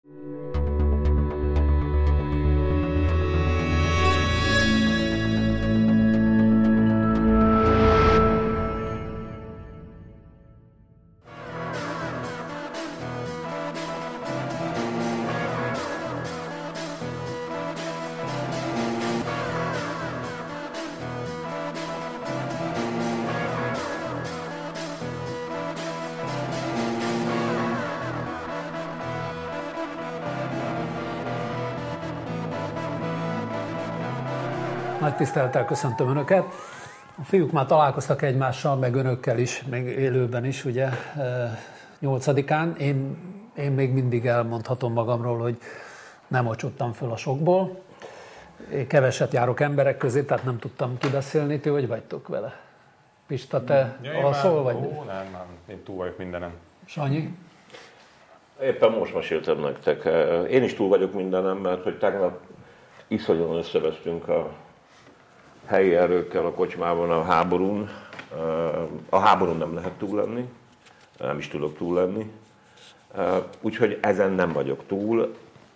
Nagy tisztelettel köszöntöm Önöket. A fiúk már találkoztak egymással, meg Önökkel is, még élőben is, ugye, 8-án. Én még mindig elmondhatom magamról, hogy nem ocsuttam föl a sokból. Én keveset járok emberek közé, tehát nem tudtam kibeszélni. Ti hogy vagytok vele? Pista, te alszol vagy? Nem, én túl vagyok mindenem. Sanyi? Éppen most meséltem nektek. Én is túl vagyok mindenem, mert hogy tegnap iszonyúan összevesztünk a helyi erőkkel a kocsmában a háborún. A háborún nem lehet túl lenni, nem is tudok túl lenni. Úgyhogy ezen nem vagyok túl.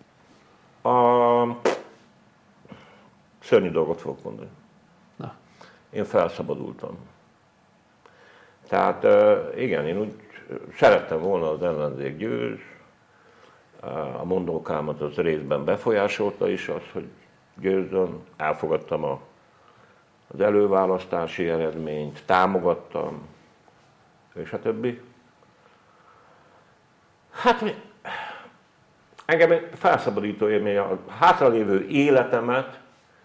Szörnyű dolgot fogok mondani. Na. Én felszabadultam. Tehát igen, én úgy szerettem volna, az ellenzék győz. A mondókámat az részben befolyásolta is az, hogy győzzön. Elfogadtam az előválasztási eredményt, támogattam, és a többi. Hát engem felszabadító élmény, a hátralévő életemet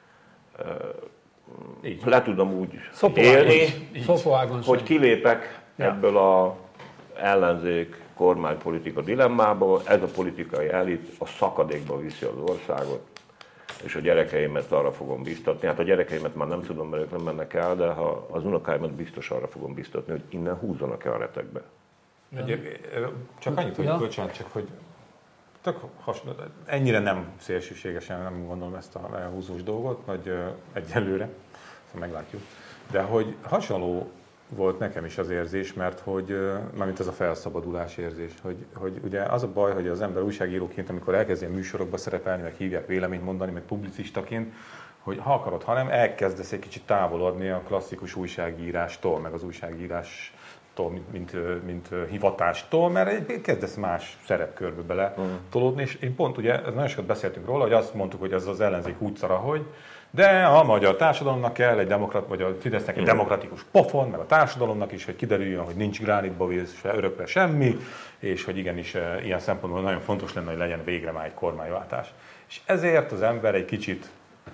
le tudom úgy élni, hogy kilépek ebből az ellenzék kormánypolitika dilemmából, ez a politikai elit a szakadékba viszi az országot, és a gyerekeimet arra fogom biztatni. Hát a gyerekeimet már nem tudom, mert ők nem mennek el, de ha az unokáimat biztos arra fogom biztatni, hogy innen húzzanak el a retekbe. Csak annyit, hogy bocsánat, csak hogy ennyire nem szélsőségesen nem gondolom ezt a húzós dolgot, vagy egyelőre, szóval meglátjuk. De hogy hasonló volt nekem is az érzés, mert hogy, mármint ez a felszabadulás érzés, hogy ugye az a baj, hogy az ember újságíróként, amikor elkezdi a műsorokba szerepelni, meg hívják véleményt mondani, meg publicistaként, hogy ha akarod, ha nem, elkezdesz egy kicsit távolodni a klasszikus újságírástól, meg az újságírástól, mint hivatástól, mert kezdesz más szerepkörbe bele tolódni, és én pont ugye, nagyon sokat beszéltünk róla, hogy azt mondtuk, hogy ez az ellenzék úgy szar, ahogy, de a magyar társadalomnak kell vagy a Fidesznek egy demokratikus pofon, meg a társadalomnak is, hogy kiderüljön, hogy nincs gránitba vészve örökre semmi, és hogy igenis ilyen szempontból nagyon fontos lenne, hogy legyen végre már egy kormányváltás. És ezért az ember egy kicsit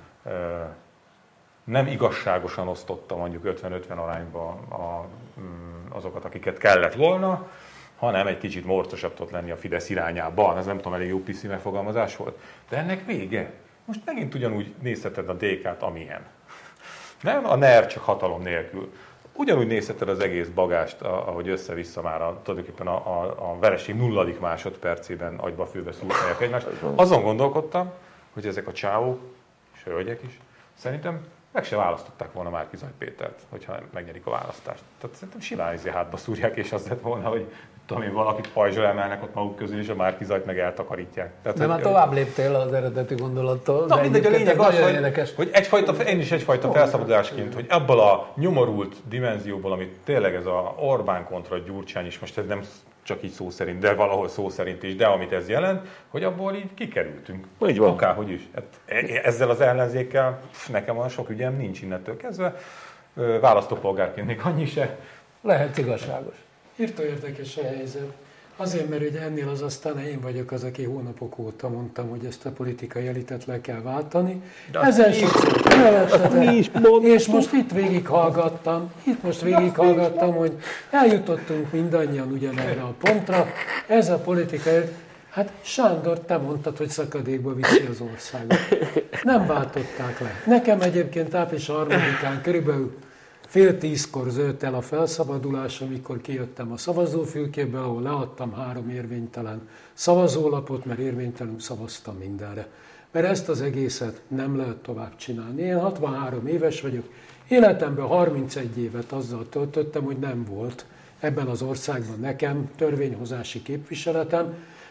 nem igazságosan osztotta mondjuk 50-50 arányba azokat, akiket kellett volna, hanem egy kicsit morcosabb tudott lenni a Fidesz irányában. Ez nem tudom, elég jó piszi megfogalmazás volt. De ennek vége. Most megint ugyanúgy nézheted a DK-t, amilyen. Nem a NER csak hatalom nélkül. Ugyanúgy nézheted az egész bagást, ahogy össze-vissza már tulajdonképpen a vereség 0. másodpercében agyba-fülbe szúrták egymást. Azon gondolkodtam, hogy ezek a csávók, és hölgyek is, szerintem meg se választották volna Márki-Zay Pétert, hogyha megnyerik a választást. Tehát szerintem simán hátba szúrják, és az lett volna, hogy tudom én, valakit pajzsra emelnek ott maguk közül, és a Márki-Zayt meg eltakarítják. Tehát, de már tovább léptél az eredeti gondolattól. Na mindegy, a lényeg az, hogy én is egyfajta felszabadulásként, hogy abból a nyomorult dimenzióból, amit tényleg ez a Orbán kontra Gyurcsány is, most ez nem csak így szó szerint, de valahol szó szerint is, de amit ez jelent, hogy abból így kikerültünk. Így van. Akárhogy is. Ezzel az ellenzékkel nekem olyan sok ügyem nincs innentől kezdve. Választópolgárként még annyi se. Lehet igazságos. Írtó érdekes a helyzet. Azért, mert ugye ennél az aztán én vagyok az, aki hónapok óta mondtam, hogy ezt a politikai elitet le kell váltani. Ezen sokszor és most itt végighallgattam, hogy eljutottunk mindannyian ugyanerre a pontra. Ez a politikai elit, hát Sándor, te mondtad, hogy szakadékba viszi az országot. Nem váltották le. Nekem egyébként április 3-án körülbelül 9:30 zölt el a felszabadulás, amikor kijöttem a szavazófülkébe, ahol leadtam 3 érvénytelen szavazólapot, mert érvénytelenül szavaztam mindenre. Mert ezt az egészet nem lehet tovább csinálni. Én 63 éves vagyok, életemben 31 évet azzal töltöttem, hogy nem volt ebben az országban nekem törvényhozási képviseletem,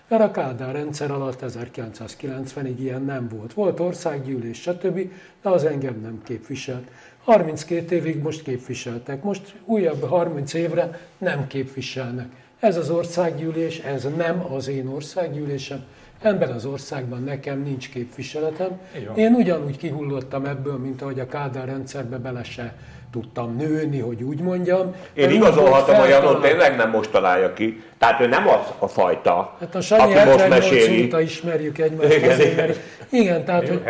Mert a Kádár rendszer alatt 1990-ig ilyen nem volt. Volt országgyűlés, stb., de az engem nem képviselt. 32 évig most képviseltek, most újabb 30 évre nem képviselnek. Ez az országgyűlés, ez nem az én országgyűlésem, ebben az országban nekem nincs képviseletem. Én ugyanúgy kihullottam ebből, mint ahogy a Kádár rendszerbe bele se tudtam nőni, hogy úgy mondjam. Én igazolhatom, hogy Janó tényleg nem most találja ki. Tehát ő nem az a fajta, hát a Sanyi aki most meséli. Óta ismerjük egymást. Igen, tehát, hogy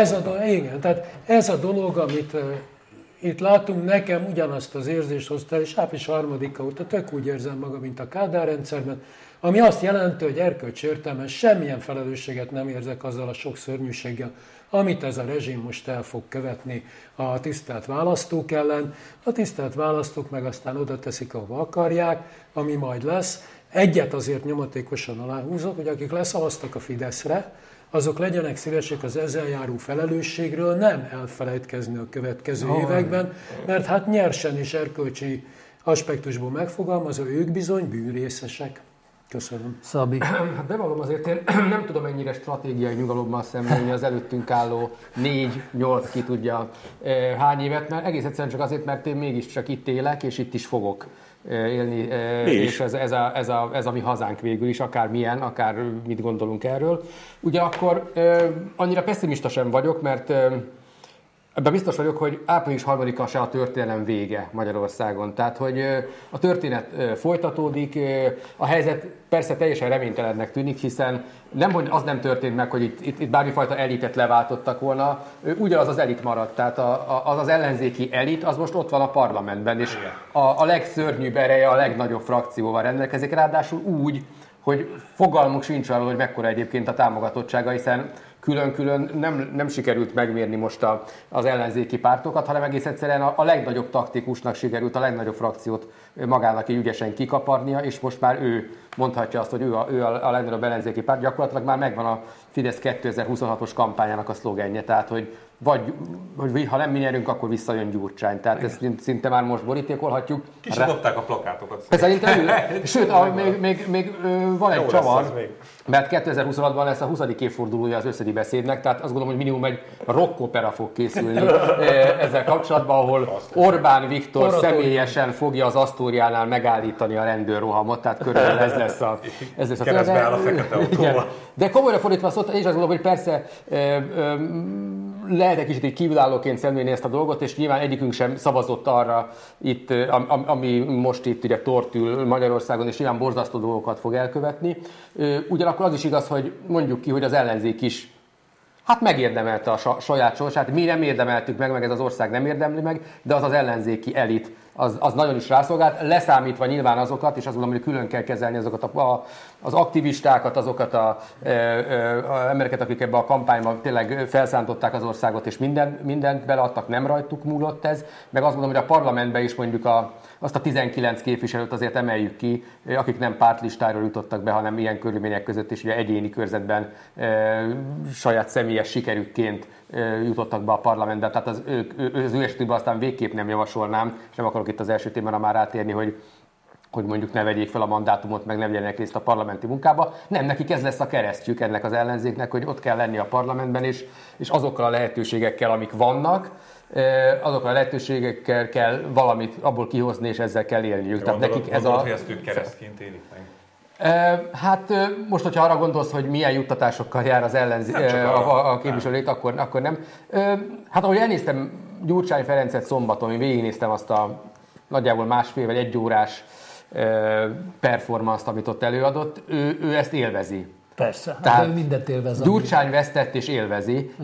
ez a dolog, amit itt látunk, nekem ugyanazt az érzést hozta, és április 3-a óta tök úgy érzem magam, mint a Kádár rendszerben, ami azt jelenti, hogy erkölcsi értelemben semmilyen felelősséget nem érzek azzal a sok szörnyűséggel, amit ez a rezsim most el fog követni a tisztelt választók ellen. A tisztelt választók meg aztán oda teszik, ahova akarják, ami majd lesz. Egyet azért nyomatékosan aláhúzok, hogy akik leszavaztak a Fideszre, azok legyenek szívesek az ezzel járó felelősségről nem elfelejtkezni a következő években, mert hát nyersen és erkölcsi aspektusból megfogalmazva, ők bizony bűnrészesek. Köszönöm. Szabi. Hát bevallom, azért én nem tudom ennyire stratégiai nyugalommal szemlélni az előttünk álló 4-8 ki tudja hány évet, mert egész egyszerűen csak azért, mert én mégiscsak itt élek, és itt is fogok élni, és ez a mi hazánk végül is, akár milyen, akár mit gondolunk erről. Ugyanakkor annyira pessimista sem vagyok, mert ebben biztos vagyok, hogy április 3-a se a történelem vége Magyarországon. Tehát, hogy a történet folytatódik, a helyzet persze teljesen reménytelennek tűnik, hiszen nemhogy az nem történt meg, hogy itt bármifajta elitet leváltottak volna, ugyanaz az elit maradt. Tehát az ellenzéki elit, az most ott van a parlamentben, és a legszörnyűbb ereje, a legnagyobb frakcióval rendelkezik, ráadásul úgy, hogy fogalmuk sincs arról, hogy mekkora egyébként a támogatottsága, hiszen külön-külön nem sikerült megmérni most az ellenzéki pártokat, hanem egész egyszerűen a legnagyobb taktikusnak sikerült a legnagyobb frakciót magának így ügyesen kikaparnia, és most már ő mondhatja azt, hogy ő a legnagyobb ellenzéki párt. Gyakorlatilag már megvan a Fidesz 2026-os kampányának a szlogenje, tehát hogy ha nem mi nyerünk, akkor visszajön Gyurcsány. Tehát ezt szinte már most borítékolhatjuk. Ki sem dobták a plakátokat. Szerintem sőt, még van egy csavar, mert 2026-ban lesz a 20. évfordulója az összödi beszédnek, tehát azt gondolom, hogy minimum egy rockopera fog készülni ezzel kapcsolatban, ahol Orbán Viktor személyesen fogja az Asztóriánál megállítani a rendőrrohamot, tehát körülbelül ez lesz a keresztbe áll a fekete autóval. De komolyra fordítva szót, én is azt gondolom, hogy persze lehet egy kicsit így kívülállóként szemlélni ezt a dolgot, és nyilván egyikünk sem szavazott arra itt, ami most itt ugye tortül Magyarországon, és nyilván borzasztó dolgokat fog elkövetni. Ugyanakkor az is igaz, hogy mondjuk ki, hogy az ellenzék is megérdemelte a saját sorsát. Mi nem érdemeltük meg ez az ország nem érdemli meg, de az ellenzéki elit az nagyon is rászolgált, leszámítva nyilván azokat, és azt gondolom, hogy külön kell kezelni azokat az aktivistákat, azokat az embereket, akik ebbe a kampányban tényleg felszántották az országot, és mindent beleadtak, nem rajtuk múlott ez, meg azt gondolom, hogy a parlamentben is mondjuk azt a 19 képviselőt azért emeljük ki, akik nem pártlistáról jutottak be, hanem ilyen körülmények között is ugye egyéni körzetben saját személyes sikerükként jutottak be a parlamentbe. Tehát az ő esetükben aztán végképp nem javasolnám, és nem akarok itt az első témára már rátérni, hogy mondjuk ne vegyék fel a mandátumot, meg ne vegyenek részt a parlamenti munkába. Nem, nekik ez lesz a keresztjük ennek az ellenzéknek, hogy ott kell lenni a parlamentben, és azokkal a lehetőségekkel, amik vannak, azokkal a lehetőségekkel kell valamit abból kihozni, és ezzel kell élniük. Tehát nekik ez hogy ezt ők keresztként élik meg? Hát most, hogyha arra gondolsz, hogy milyen juttatásokkal jár az a képviselőt, akkor nem. Hát ahogy elnéztem Gyurcsány Ferencet szombaton, én végignéztem azt a nagyjából 1,5 vagy 1 órás performance-t, amit ott előadott, ő ezt élvezi. Persze, tehát ő mindent élvez. Gyurcsány vesztett és élvezi,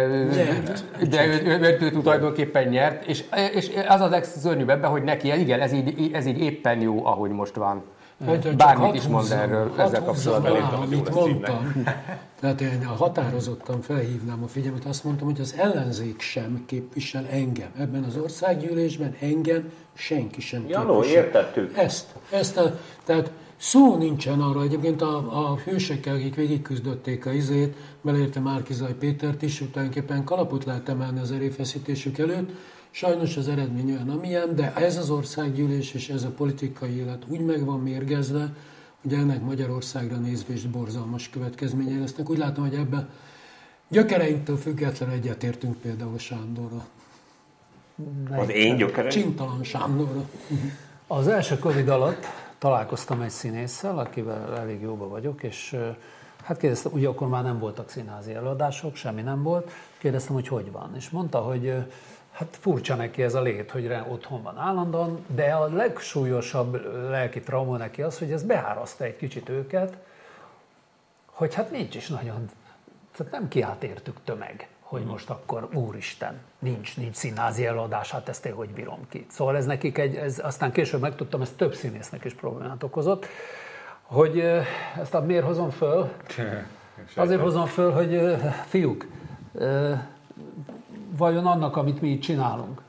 de ő tulajdonképpen nyert, és az a legszörnyűbb ebben, hogy neki, igen, ez így éppen jó, ahogy most van. Bármit is mond erről, ezzel kapcsolatban. Amit mondtam, tehát én határozottan felhívnám a figyelmet, azt mondtam, hogy az ellenzék sem képvisel engem. Ebben az országgyűlésben engem senki sem képvisel. Janó, értettük. Tehát szó nincsen arra, egyébként a hősekkel, akik végigküzdötték a izét, beleérte Márki-Zay Pétert is, tulajdonképpen kalapot lehet emelni az erőfeszítésük előtt. Sajnos az eredmény olyan, amilyen, de ez az országgyűlés és ez a politikai élet úgy meg van mérgezve, ugye ennek Magyarországra nézve is borzalmas következményei lesznek. Úgy látom, hogy ebben gyökereinktől függetlenül egyetértünk például Sándorra. Az én gyökereim? Csintalan Sándorra. Az első Covid alatt találkoztam egy színésszel, akivel elég jóba vagyok, és hát kérdeztem, ugye akkor már nem voltak színházi előadások, semmi nem volt, kérdeztem, hogy van, és mondta, hogy hát furcsa neki ez a lét, hogy otthon van állandóan, de a legsúlyosabb lelki trauma neki az, hogy ez beáraszta egy kicsit őket, hogy hát nincs is nagyon, tehát nem kiállt értük tömeg, hogy most akkor úristen, nincs színházi előadás, hát ezt én hogy bírom ki. Szóval ez nekik aztán később megtudtam, ez több színésznek is problémát okozott, hogy ezt miért hozom föl? Azért hozom föl, hogy fiúk, vajon annak, amit mi itt csinálunk?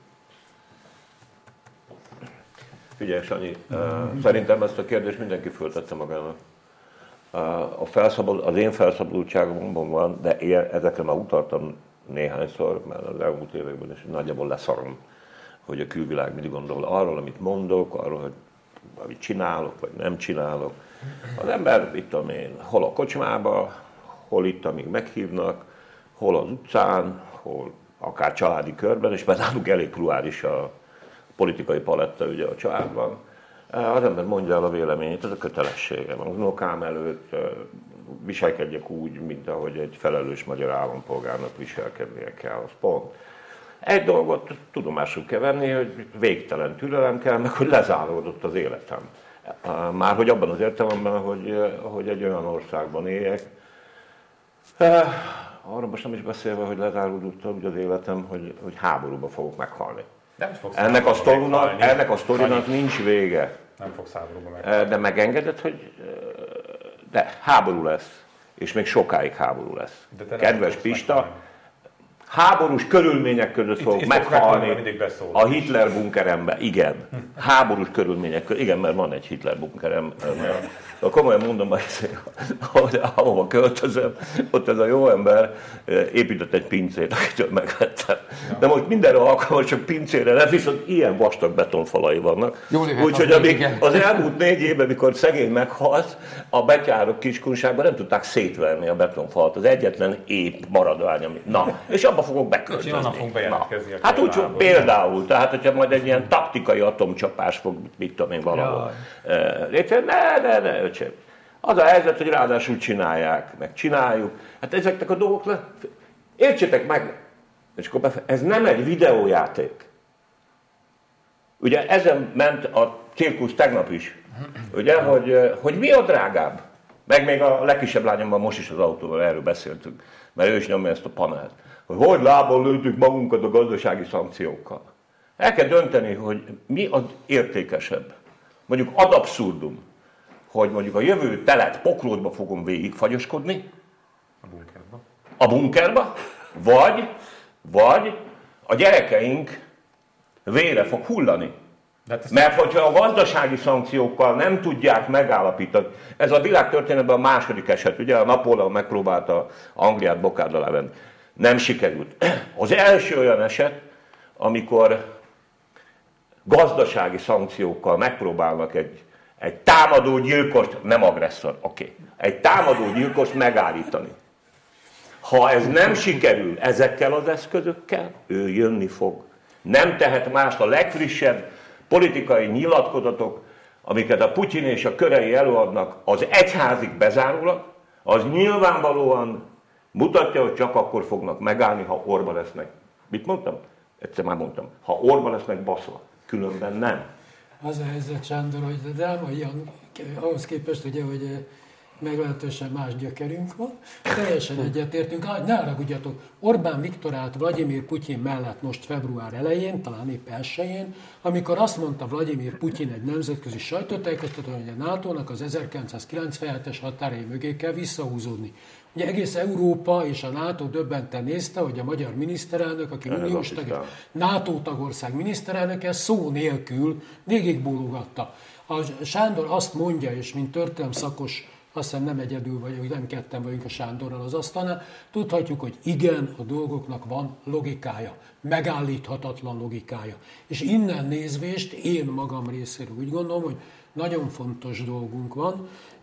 Figyelj, Sanyi, szerintem ezt a kérdést mindenki föltette magának. Az én felszabadultságomban van, de én ezekre már utaltam néhányszor, mert az elmúlt években is nagyjából leszarom, hogy a külvilág mit gondol arról, amit mondok, arról, hogy amit csinálok, vagy nem csinálok. Az ember, itt tudom én, hol a kocsmába, hol itt, amíg meghívnak, hol az utcán, hol akár családi körben, és mert náluk elég plurális a politikai paletta ugye a családban. Az ember mondja el a véleményét, ez a kötelességem. Az unokám előtt viselkedjek úgy, mint ahogy egy felelős magyar állampolgárnak viselkednie kell, az pont. Egy dolgot tudomásul kell venni, hogy végtelen türelem kell, meg hogy lezáródott az életem. Már hogy abban az értelemben, hogy egy olyan országban éljek, arra most nem is beszélve, hogy lezáródott az életem, hogy háborúba fogok meghalni. Ennek a sztorinak nincs vége. Nem fogsz háborúba meghalni. De megengedett, hogy de háború lesz. És még sokáig háború lesz. Kedves Pista, háborús körülmények között fogok meghalni a Hitler bunkeremben. Igen, háborús körülmények között. Igen, mert van egy Hitler bunkerem. Komolyan mondom, ahova költözöm, ott ez a jó ember épített egy pincét, akitől megvettem. De most mindenre alkalmas, csak pincére nem, viszont ilyen vastag betonfalai vannak. Úgyhogy az elmúlt 4 évben, mikor szegény meghalt, a betyárok Kiskunságban nem tudták szétverni a betonfalat. Az egyetlen épp maradvány, ami... Na, és abba fogok beköltözni. Onnan fogunk bejelentkezni. Hát úgy például, tehát hogyha majd egy ilyen taktikai atomcsapás fog, mit tudom én, valahol ne, öcsém. Az a helyzet, hogy ráadásul csinálják, meg csináljuk. Hát ezeknek a dolgoknak, értsétek meg, és akkor ez nem egy videójáték. Ugye ezen ment a cirkusz tegnap is, ugye, hogy mi a drágább. Meg még a legkisebb lányommal most is az autóval erről beszéltünk, mert ő is nyomja ezt a panelt. Hogy lábbal lőttük magunkat a gazdasági szankciókkal. El kell dönteni, hogy mi az értékesebb. Mondjuk ad abszurdum, hogy mondjuk a jövő telet Poklódba fogom végigfagyoskodni, a bunkerba, vagy a gyerekeink vére fog hullani. Mert hogyha a gazdasági szankciókkal nem tudják megállapítani, ez a világtörténetben a második eset, ugye a Napóleon megpróbálta Angliát bokád alá venni, nem sikerült. Az első olyan eset, amikor gazdasági szankciókkal megpróbálnak egy támadó gyilkost, nem agresszor, egy támadó gyilkost megállítani. Ha ez nem sikerül ezekkel az eszközökkel, ő jönni fog. Nem tehet más, a legfrissebb politikai nyilatkozatok, amiket a Putyin és a körei előadnak az egyházig bezárólag, az nyilvánvalóan mutatja, hogy csak akkor fognak megállni, ha orba lesznek. Mit mondtam? Egyszer már mondtam. Ha orba lesznek baszva. Különben nem. Az a helyzet, Sándor, hogy a drámaian, ahhoz képest, ugye, hogy meglehetősen más gyökerünk van, teljesen egyetértünk. Ne haragudjatok, Orbán Viktor állt Vladimir Putyin mellett most február elején, talán épp 1-én, amikor azt mondta Vladimir Putyin egy nemzetközi sajtótájékoztatón, hogy a NATO-nak az 1997-es határai mögé kell visszahúzódni. Ugye egész Európa és a NATO döbbenten nézte, hogy a magyar miniszterelnök, aki uniós tag, NATO tagország miniszterelnöke szó nélkül végigbólogatta. A Sándor azt mondja, és mint történelemszakos, azt hiszem nem egyedül vagyok, nem ketten vagyunk a Sándorral az asztalnál, tudhatjuk, hogy igen, a dolgoknak van logikája, megállíthatatlan logikája. És innen nézvést én magam részéről úgy gondolom, hogy nagyon fontos dolgunk van.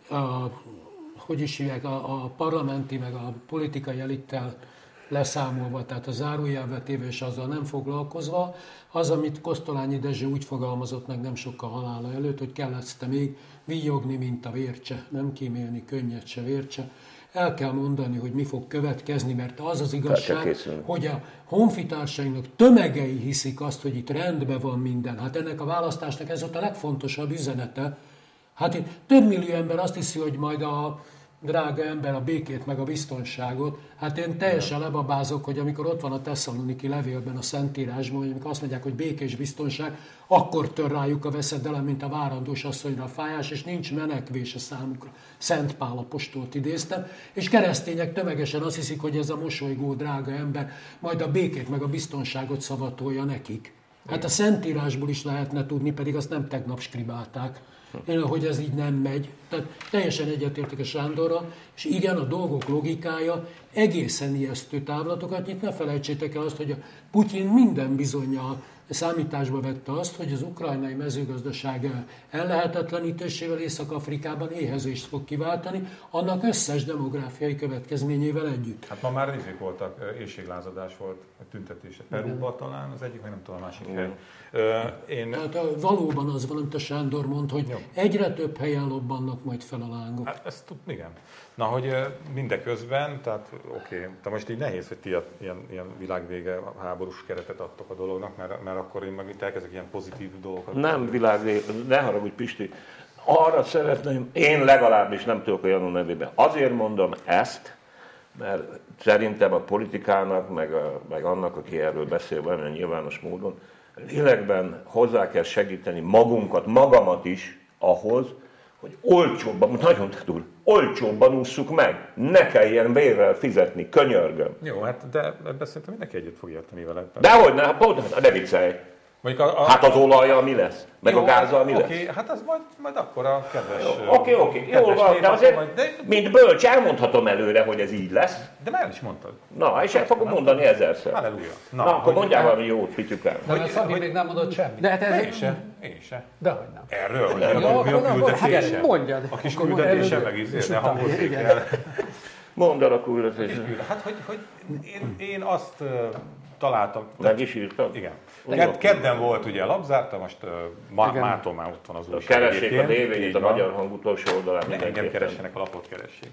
hogy is hívják, a parlamenti meg a politikai elittel leszámolva, tehát a zárójelbe téve és azzal nem foglalkozva, az, amit Kosztolányi Dezső úgy fogalmazott meg nem sokkal halála előtt, hogy kell ezt még víjogni, mint a vércse, nem kímélni könnyet se vércse. El kell mondani, hogy mi fog következni, mert az az igazság, hogy a honfitársainak tömegei hiszik azt, hogy itt rendben van minden. Hát ennek a választásnak ez ott a legfontosabb üzenete. Hát itt több millió ember azt hiszi, hogy majd a drága ember a békét meg a biztonságot. Hát én teljesen lebabázok, hogy amikor ott van a Tesszaloniki levélben, a Szentírásban, hogy amikor azt mondják, hogy béke és biztonság, akkor tör rájuk a veszedelem, mint a várandós asszonyra a fájás, és nincs menekvés a számukra. Szent Pál apostolt idéztem, és keresztények tömegesen azt hiszik, hogy ez a mosolygó drága ember majd a békét meg a biztonságot szavatolja nekik. Hát a Szentírásból is lehetne tudni, pedig azt nem tegnap skribálták, hogy ez így nem megy. Tehát teljesen egyetértek a Sándorral, és igen, a dolgok logikája egészen ijesztő távlatokat nyit. Ne felejtsétek el azt, hogy a Putyin minden bizonnyal számításba vette azt, hogy az ukrajnai mezőgazdaság ellehetetlenítésével Észak-Afrikában éhezést fog kiváltani, annak összes demográfiai következményével együtt. Hát ma már ezek voltak, éhséglázadás volt, tüntetése. Perúban talán az egyik, vagy nem tudom, a másik hely. Tehát valóban az van, amit a Sándor mond, hogy egyre több helyen lobbannak majd fel a lángok. Hát ezt igen. Na, hogy mindeközben, tehát oké, de most így nehéz, hogy ti ilyen világvége háborús keretet adtok a dolognak, mert akkor én meg itt elkezdek ilyen pozitív dolgokat. Nem világvége, ne haragudj Pisti, arra szeretném, én legalábbis nem tudok a Janó nevében. Azért mondom ezt, mert szerintem a politikának, meg annak, aki erről beszél valamilyen nyilvános módon, lélekben hozzá kell segíteni magunkat, magamat is ahhoz, hogy olcsóbban, nagyon olcsóbban ússzuk meg. Ne kelljen vérrel fizetni, könyörgöm. Jó, hát de ebben szerintem mindenki együtt fog érteni vele. Dehogy ne, ne viccelj. Hát az olajjal mi lesz? Meg jó, a gázzal mi lesz? Oké, hát az majd akkor a kedves... Oké, jól van, de azért, mint bölcs, elmondhatom előre, hogy ez így lesz. De már el is mondtad. Na, és el fogom mondani ezerszer. Halleluja. Na, akkor mondjál valami jót, Pityukám. De Szabi még nem mondott semmit. De hát én se. Dehogy nem. Erről, hogy mi a küldetése? Mondjad. A kis küldetése meg ízért, ne hangozzék el. Mondd el a küldetése. Hát, hogy én azt találtam. Meg is írtam? Igen. Kedden volt ugye labzárta, most mától már ott van az újság. Keressék a DV-t a Magyar Hang utolsó oldalán. Engem keressenek, a lapot keressék.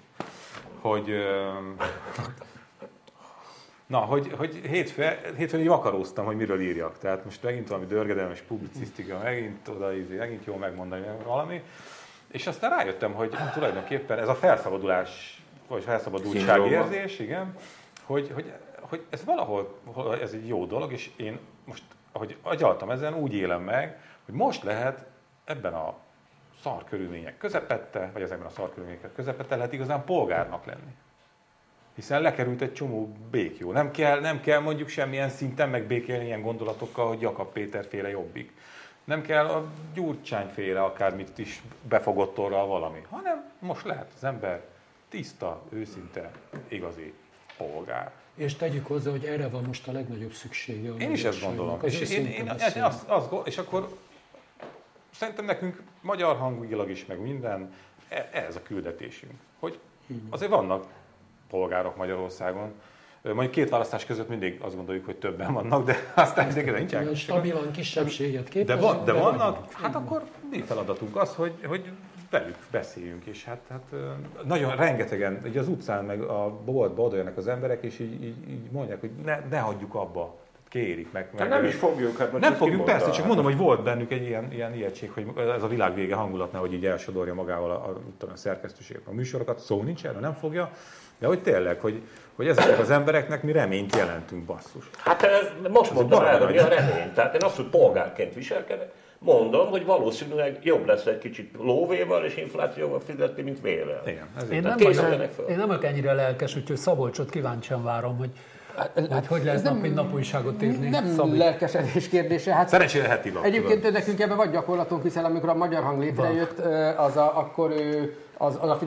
Hogy hétfőn így vakaróztam, hogy miről írjak. Tehát most megint valami dörgedelmes publicisztika, megint megint jól megmondani valami. És aztán rájöttem, hogy tulajdonképpen ez a felszabadulás, vagy felszabadultság érzés, igen, hogy ez valahol ez egy jó dolog, és én most, ahogy agyaltam ezen, úgy élem meg, hogy most lehet ebben a szar körülmények közepette, vagy ezekben a szar körülmények közepette lehet igazán polgárnak lenni. Hiszen lekerült egy csomó békjó. Nem kell mondjuk semmilyen szinten megbékélni ilyen gondolatokkal, hogy Jakab Péter féle Jobbik. Nem kell a Gyurcsány féle akármit is befogott orral valami, hanem most lehet az ember tiszta, őszinte, igazi polgár. És tegyük hozzá, hogy erre van most a legnagyobb szüksége. Én is ezt gondolom. És akkor szerintem nekünk magyar hangilag is, meg minden, ez a küldetésünk. Hogy azért vannak polgárok Magyarországon. Mondjuk két választás között mindig azt gondoljuk, hogy többen vannak, de aztán nincsenek. Stabilan kisebbséget képezünk. De vannak, hát akkor mi feladatunk az, hogy velük beszéljünk, és hát nagyon rengetegen, ugye az utcán meg a boltba odajönnek az emberek, és így mondják, hogy ne hagyjuk abba, kérik meg. Nem is fogjuk. Hát nem fogjuk, persze, csak mondom, hogy volt bennük egy ilyen ijegység, hogy ez a világvége hangulatnál, hogy így elsodorja magával a szerkesztőséget, a műsorokat, szó nincs erről, nem fogja, de hogy tényleg, hogy ezeknek az embereknek mi reményt jelentünk, basszus. Hát most mondtam el, hogy mi a remény. Tehát én azt, hogy polgárként viselkedek, mondom, hogy valószínűleg jobb lesz egy kicsit lóvéval és inflációval fizetni, mint vérrel. Igen, én nem vagyok ennyire lelkes, úgyhogy Szabolcsot kíváncsian várom, hogy lesz nap, mint napújságot írni. Nem lelkesedés kérdése. Hát szerencsére heti lap. Egyébként nekünk ebben vagy gyakorlatunk, hiszen amikor a Magyar Hang létrejött, akkor az a Fidesz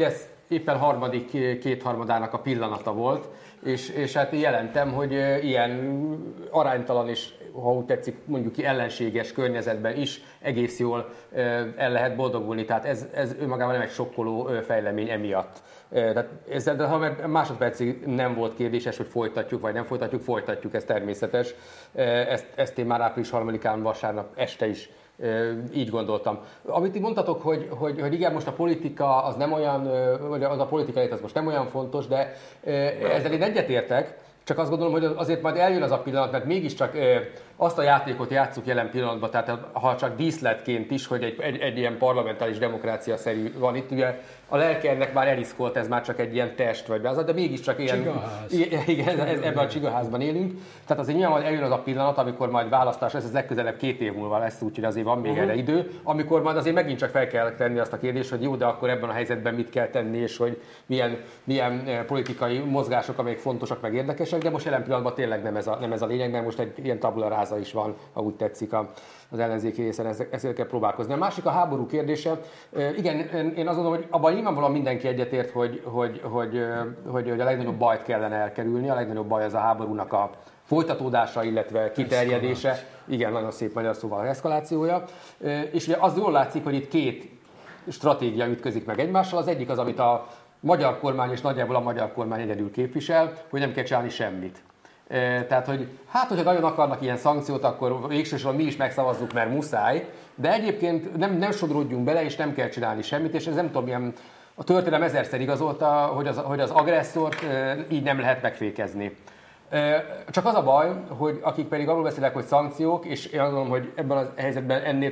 éppen harmadik kétharmadának a pillanata volt, és hát jelentem, hogy ilyen aránytalan és, ha úgy tetszik, mondjuk ki ellenséges környezetben is egész jól el lehet boldogulni. Tehát ez önmagában nem egy sokkoló fejlemény emiatt. De ha másodpercig nem volt kérdéses, hogy folytatjuk vagy nem folytatjuk, ez természetes. Ezt én már április 3-án vasárnap este is így gondoltam. Amit ti mondtatok, hogy igen, most a politika az nem olyan, vagy az a politikai az most nem olyan fontos, de ezzel én egyetértek, csak azt gondolom, hogy azért majd eljön az a pillanat, mert mégiscsak azt a játékot játsszuk jelen pillanatban, tehát ha csak díszletként is, hogy egy ilyen parlamentáris demokrácia-szerű van itt, ugye a lelke ennek már eliszkolt, ez már csak egy ilyen test vagy beázat, de mégiscsak ilyen, igen, ebben a csigaházban élünk. Tehát azért nyilván eljön az a pillanat, amikor majd választás lesz, ez legközelebb 2 év múlva lesz, úgyhogy azért van még erre idő, amikor majd azért megint csak fel kell tenni azt a kérdést, hogy jó, de akkor ebben a helyzetben mit kell tenni, és hogy milyen politikai mozgások, amelyek fontosak, meg érdekesek, de most jelen pillanatban tényleg nem ez a lényeg, mert most egy ilyen tabula rasa is van, ha úgy tetszik az ellenzéki részen, ezzel kell próbálkozni. A másik a háború kérdése. Igen, én azt gondolom, hogy abban nyilvánvalóan mindenki egyetért, hogy a legnagyobb bajt kellene elkerülni. A legnagyobb baj az a háborúnak a folytatódása, illetve kiterjedése. Igen, nagyon szép magyar szóval eszkalációja. És ugye az jól látszik, hogy itt 2 stratégia ütközik meg egymással. Az egyik az, amit a magyar kormány és nagyjából a magyar kormány egyedül képvisel, hogy nem kell csinálni semmit. Tehát, hogyha nagyon akarnak ilyen szankciót, akkor végsősorban mi is megszavazzuk, mert muszáj, de egyébként nem sodródjunk bele, és nem kell csinálni semmit, és ez nem tudom, milyen a történelem ezerszer igazolta, hogy az agresszort így nem lehet megfékezni. Csak az a baj, hogy akik pedig arról beszélnek, hogy szankciók, és én azt gondolom, hogy ebben a helyzetben ennél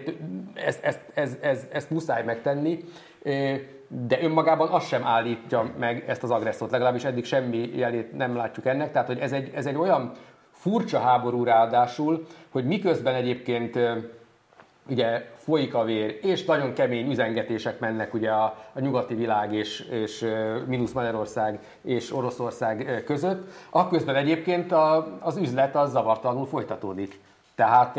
ezt muszáj megtenni, de önmagában az sem állítja meg ezt az agresszort, legalábbis eddig semmi jelét nem látjuk ennek, tehát hogy ez egy olyan furcsa háború ráadásul, hogy miközben egyébként ugye folyik a vér, és nagyon kemény üzengetések mennek ugye a nyugati világ és mínusz Magyarország és Oroszország között, akközben egyébként az üzlet az zavartalanul folytatódik. Tehát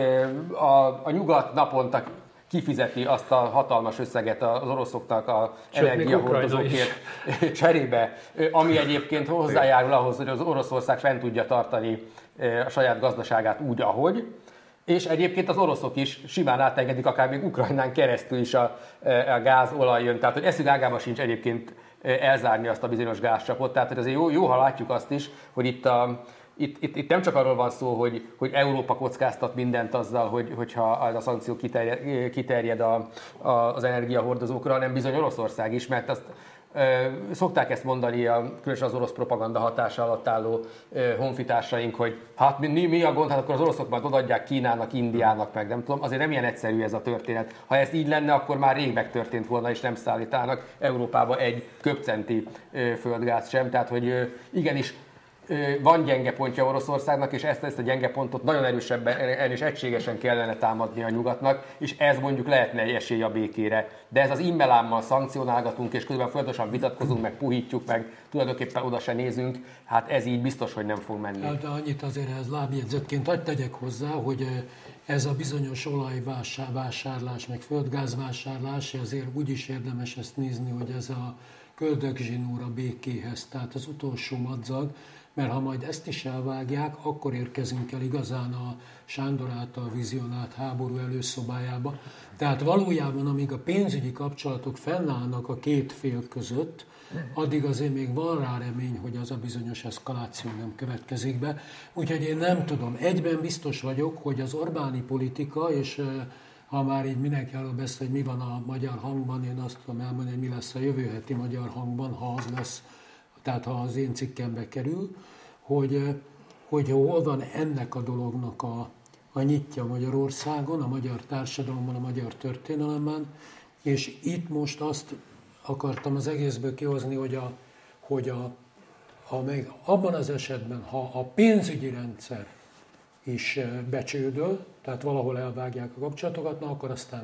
a nyugat naponta kifizeti azt a hatalmas összeget az oroszoknak az energiahordozókért cserébe, ami egyébként hozzájárul ahhoz, hogy az Oroszország fent tudja tartani a saját gazdaságát úgy, ahogy. És egyébként az oroszok is simán átengedik akár még Ukrajnán keresztül is a gáz, olaj jön. Tehát, hogy eszük ágában sincs egyébként elzárni azt a bizonyos gázcsapot. Tehát, hogy azért jó, ha látjuk azt is, hogy itt nem csak arról van szó, hogy Európa kockáztat mindent azzal, hogyha a szankció kiterjed az energiahordozókra, hanem bizony Oroszország is, mert azt szokták ezt mondani, különösen az orosz propaganda hatása alatt álló honfitársaink, hogy hát mi a gond, hát akkor az oroszok majd odaadják Kínának, Indiának, meg nem tudom, azért nem ilyen egyszerű ez a történet. Ha ez így lenne, akkor már rég megtörtént volna, és nem szállítának Európába egy köbcenti földgáz sem, tehát hogy igenis van gyenge pontja Oroszországnak, és ezt a gyenge pontot nagyon erősebben és egységesen kellene támadni a nyugatnak, és ez mondjuk lehetne egy esély a békére. De ez az immelámmal szankcionálgatunk, és közben folyamatosan vitatkozunk, meg puhítjuk, meg tulajdonképpen oda se nézünk, hát ez így biztos, hogy nem fog menni. De annyit azért ez lábjegyzetként hadd tegyek hozzá, hogy ez a bizonyos olajvásárlás, meg földgázvásárlás, azért úgy is érdemes ezt nézni, hogy ez a köldögzsinór a békéhez, tehát az utolsó madzag, mert ha majd ezt is elvágják, akkor érkezünk el igazán a Sándor által vizionált háború előszobájába. Tehát valójában, amíg a pénzügyi kapcsolatok fennállnak a 2 fél között, addig azért még van rá remény, hogy az a bizonyos eszkaláció nem következik be. Úgyhogy én nem tudom. Egyben biztos vagyok, hogy az Orbáni politika, és ha már így mindenki arról beszél, hogy mi van a Magyar Hangban, én azt tudom elmondani, hogy mi lesz a jövő heti Magyar Hangban, ha az lesz, tehát ha az én cikkembe kerül, hogy hol van ennek a dolognak a nyitja Magyarországon, a magyar társadalomban, a magyar történelemben, és itt most azt akartam az egészből kihozni, hogy még abban az esetben, ha a pénzügyi rendszer is becsődöl, tehát valahol elvágják a kapcsolatokat, na akkor aztán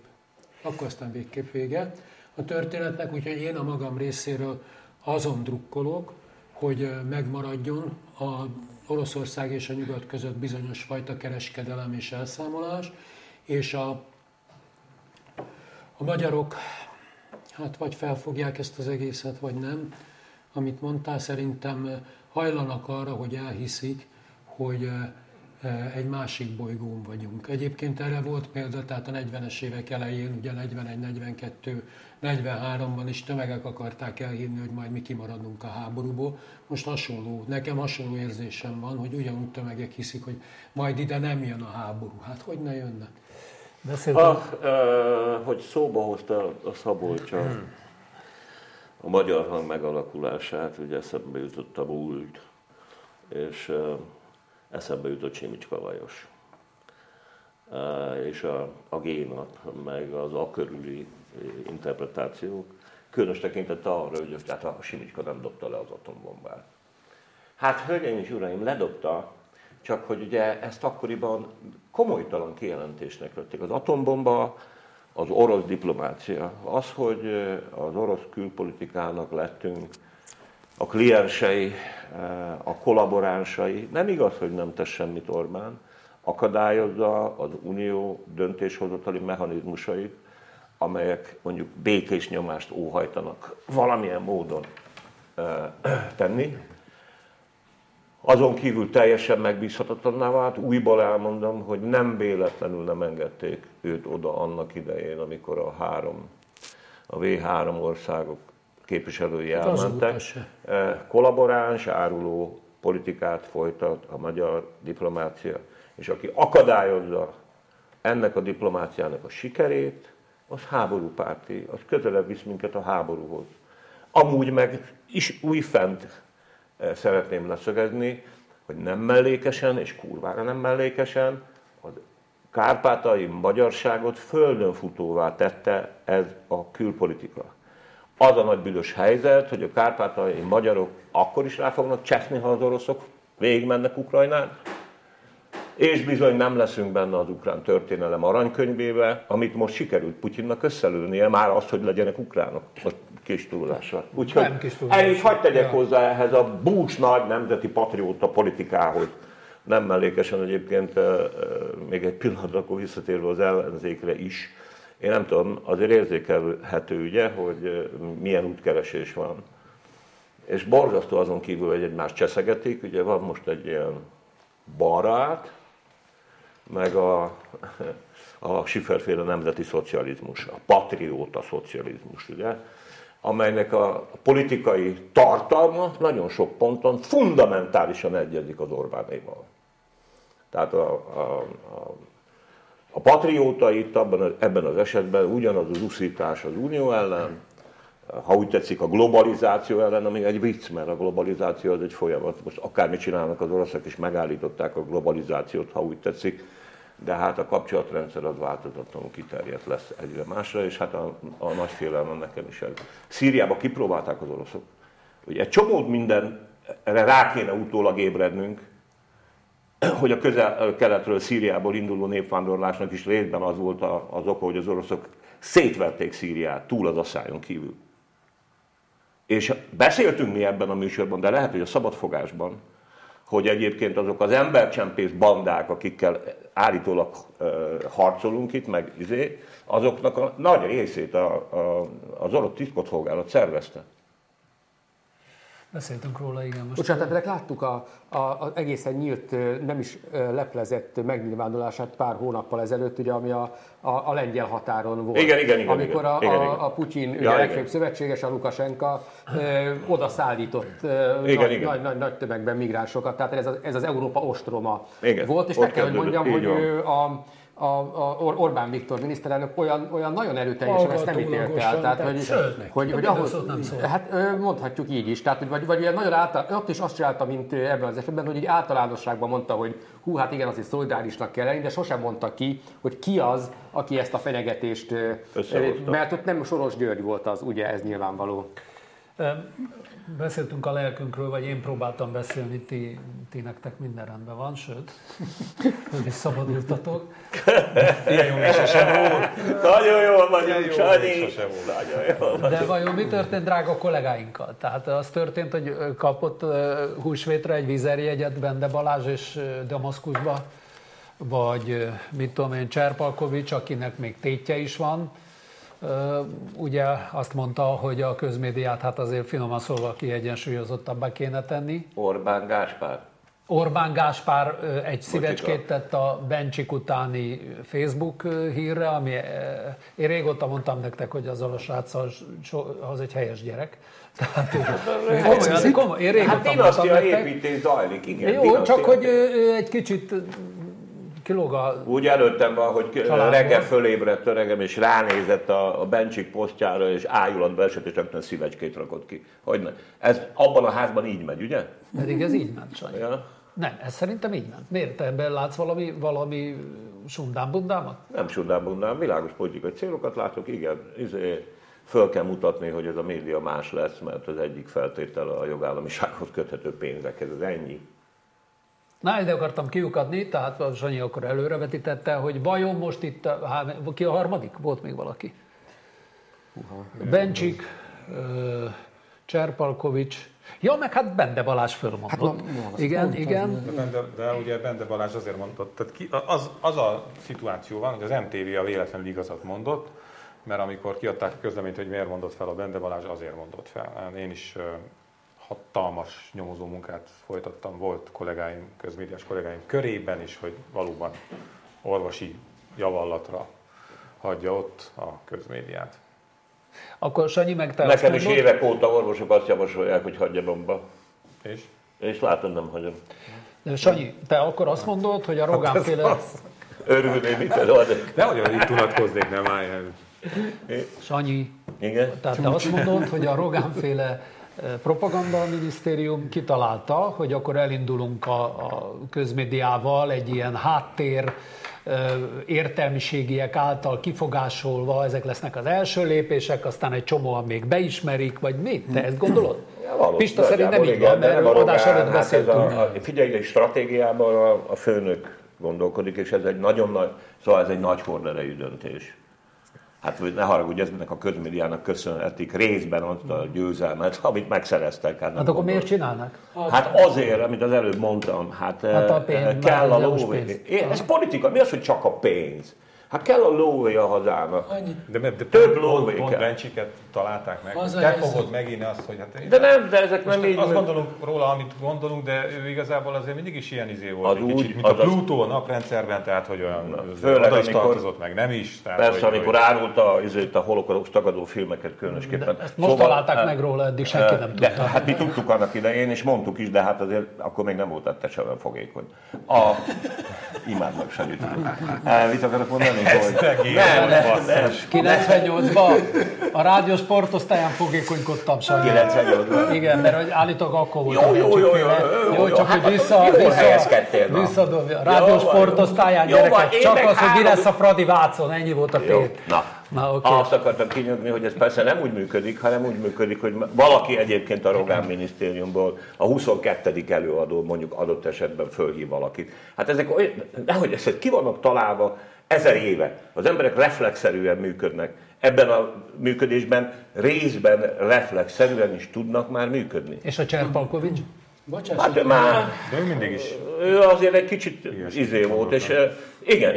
végképp vége a történetnek, úgyhogy én a magam részéről azon drukkolok, hogy megmaradjon a Oroszország és a nyugat között bizonyos fajta kereskedelem és elszámolás, és a magyarok Hát vagy felfogják ezt az egészet, vagy nem. Amit mondtál, szerintem hajlanak arra, hogy elhiszik, hogy egy másik bolygón vagyunk. Egyébként erre volt példa, tehát a 40-es évek elején, ugye 41, 42, 43-ban is tömegek akarták elhinni, hogy majd mi kimaradunk a háborúból. Most nekem hasonló érzésem van, hogy ugyanúgy tömegek hiszik, hogy majd ide nem jön a háború. Hát hogy ne jönne? Hogy szóba hozta a Szabolcs a magyar hang megalakulását, ugye eszembe jutott a múlt, és eszembe jutott Simicska Lajos. És a génat, meg az körüli interpretációk, különös tekintettel arra, hogy hát a Simicska nem dobta le az atombombát. Hát, hölgyeim és uraim, ledobta, csak hogy ugye ezt akkoriban komolytalan kijelentésnek vették. Az atombomba, az orosz diplomácia, az, hogy az orosz külpolitikának lettünk a kliensei, a kollaboránsai, nem igaz, hogy nem tesz semmit Orbán, akadályozza az unió döntéshozatali mechanizmusait, amelyek mondjuk békés nyomást óhajtanak valamilyen módon tenni. Azon kívül teljesen megbízhatatlanná vált, újból elmondom, hogy nem véletlenül nem engedték őt oda annak idején, amikor a V3 országok képviselői elmentek. Kollaboráns, áruló politikát folytat a magyar diplomácia, és aki akadályozza ennek a diplomáciának a sikerét, az háborúpárti, az közelebb visz minket a háborúhoz. Amúgy meg is újfent szeretném leszögezni, hogy nem mellékesen, és kurvára nem mellékesen, a kárpátaljai magyarságot földönfutóvá tette ez a külpolitika. Az a nagy büdös helyzet, hogy a kárpátaljai magyarok akkor is rá fognak cseszni, ha az oroszok végigmennek Ukrajnán, és bizony nem leszünk benne az ukrán történelem aranykönyvébe, amit most sikerült Putyinnak összelőnie, már az, hogy legyenek ukránok, most kis túlzással. Úgyhogy ennyit hagyd tegyek hozzá ehhez a búcs nagy nemzeti patrióta politikához. Nem mellékesen egyébként, még egy pillanatra akkor visszatérve az ellenzékre is. Én nem tudom, azért érzékelhető ugye, hogy milyen útkeresés van. És borzasztó azon kívül, hogy egymást cseszegetik, ugye van most egy ilyen balra át, meg a Schiffer-féle nemzeti szocializmus, a patrióta szocializmus, ugye, amelynek a politikai tartalma nagyon sok ponton fundamentálisan egyezik az Orbánéval. Tehát a patrióta itt ebben az esetben ugyanaz az uszítás az unió ellen, ha úgy tetszik, a globalizáció ellen, ami egy vicc, mert a globalizáció az egy folyamat. Most akármit csinálnak az oroszok is, megállították a globalizációt, ha úgy tetszik, de hát a kapcsolatrendszer az változatlanul kiterjedt lesz egyre másra, és hát a nagy félelmem nekem is ez. Szíriába kipróbálták az oroszok, hogy egy csomó mindenre rá kéne utólag ébrednünk, hogy a közel-keletről, Szíriából induló népvándorlásnak is részben az volt az oka, hogy az oroszok szétverték Szíriát túl az Aszályon kívül. És beszéltünk mi ebben a műsorban, de lehet, hogy a szabadfogásban, hogy egyébként azok az embercsempész bandák, akikkel állítólag harcolunk itt, meg azoknak a nagy részét az orosz titkosszolgálat szervezte. Beszéltünk róla, igen. Most bocsánat, tehát láttuk az egészen nyílt, nem is leplezett megnyilvánulását pár hónappal ezelőtt, ugye, ami a lengyel határon volt. Igen, amikor a Putyin ugye legfőbb szövetséges, a Lukasenka oda szállított nagy tömegben migránsokat. Tehát ez az Európa ostroma volt, és meg kell, hogy mondjam, hogy Orbán Viktor miniszterelnök olyan nagyon erőteljesen ezt nem ítélt el. Tehát, hogy ahhoz, hát mondhatjuk így is. Tehát, vagy olyan nagyon ott is azt csinálta, mint ebben az esetben, hogy így általánosságban mondta, hogy hú, hát igen, azért szolidárisnak kell lenni, de sosem mondta ki, hogy ki az, aki ezt a fenyegetést, mert ott nem Soros György volt az, ugye ez nyilvánvaló. Beszéltünk a lelkünkről, vagy én próbáltam beszélni, ti nektek minden rendben van, sőt, hogy is szabadultatok. Ilyen jól is sosem volt. Nagyon jól vagyunk, Sanyi. De vajon mi történt drága kollégáinkkal? Tehát az történt, hogy kapott húsvétra egy vízerjegyet Bende Balázs és Damaszkuszba, vagy mit tudom én, Cserpalkovics, akinek még tétje is van, ugye azt mondta, hogy a közmédiát hát azért finoman szólva kiegyensúlyozottabbá kéne tenni. Orbán Gáspár egy szívecskét tett a Bencsik utáni Facebook hírre, ami én régóta mondtam nektek, hogy azzal a sráccal az egy helyes gyerek. Tehát én régóta dinasztia építés zajlik, igen. Jó, csak hogy egy kicsit kilóg a... Úgy előttem van, hogy reggel fölébredt öregem, és ránézett a Bencsik posztjára, és ájulatba esett, és rögtön szívecskét rakott ki. Hogyne. Ez abban a házban így megy, ugye? Pedig ez így ment, Sanyi. Ja. Nem, ez szerintem így ment. Miért? Te ebben látsz valami sundám-bundámat? Nem sundám-bundám, világos politikai célokat látok, igen. Föl kell mutatni, hogy ez a média más lesz, mert az egyik feltétele a jogállamisághoz köthető pénzekhez, ez ennyi. Na, ide akartam kiukadni, tehát a Sanyi akkor előrevetítette, hogy vajon most itt, ki a harmadik? Volt még valaki? Bencsik, Cserpalkovics, ja, meg hát Bende Balázs fölmondott. Hát, igen. De ugye Bende Balázs azért mondott, tehát az a szituáció van, hogy az MTV a véletlenül igazat mondott, mert amikor kiadták a közleményt, hogy miért mondott fel a Bende Balázs, azért mondott fel. Én is hatalmas nyomozó munkát folytattam, volt kollégáim, közmédiás kollégáim körében is, hogy valóban orvosi javallatra hagyja ott a közmédiát. Akkor Sanyi meg te nekem is évek óta orvosok azt javasolják, hogy hagyja bomba. És? És látod, nem hagyom. De Sanyi, te akkor azt mondod, hogy a Rogán-féle... Örülnél, mit adok. De hogy itt unatkoznék, nem állj el. Sanyi, igen? Tehát te azt mondod, hogy a Rogán-féle propagandaminisztérium kitalálta, hogy akkor elindulunk a közmédiával egy ilyen háttér értelmiségiek által kifogásolva, ezek lesznek az első lépések, aztán egy csomóan még beismerik, vagy mi? Te ezt gondolod? Ja, Pista szerint nem így van, mert adás előtt beszéltünk. Figyelj, egy stratégiában a főnök gondolkodik, és ez egy nagyon nagy, szóval ez egy nagy horderejű döntés. Hát ne haragudj, ennek a közmédiának köszönhetik részben azt a győzelmet, amit megszereztek. Hát akkor miért csinálnak? Hát azért, amit az előbb mondtam, hát a pénz, kell a lóvé. Ez politika, mi az, hogy csak a pénz? Hát kell a lóvé a hazának. De több lóvé kell. Pont Bencsiket találták meg. Te fogod megint azt, hogy hát... De ezek nem így... Azt gondolunk róla, amit gondolunk, de ő igazából azért mindig is ilyen volt. Egy kicsit, mint a Plutó a naprendszerben, tehát hogy olyan oda is tartozott meg, nem is. Tehát, persze, amikor árulta a holokauszt tagadó filmeket különösképpen. Ezt most találták meg róla, eddig senki nem tudta. Hát mi tudtuk annak idején, és mondtuk is, de hát azért akkor még nem volt te sem olyan fogékony. Imádnak Sanyit. Mit akarok mondani? 98-ban a rádió sportosztályán fogékonykodtam, Sanyi. 98-ban? Igen, mert állítólag akkor volt Jó, csak hogy visszadobja. A rádió sportosztályán gyerekek, csak az, hogy mi lesz a Fradi Vácon, ennyi volt a tét. Na, okay. Azt akartam kinyögni, hogy ez persze nem úgy működik, hanem úgy működik, hogy valaki egyébként a Rogán minisztériumból, a 22. előadó mondjuk adott esetben fölhív valakit. Hát ezek olyan, nehogy ezek ki vannak találva 1000 éve. Az emberek reflexzerűen működnek. Ebben a működésben részben reflexzerűen is tudnak már működni. És a Cserpalkovics? Hát már... De ő mindig is. Ő azért egy kicsit volt, és igen.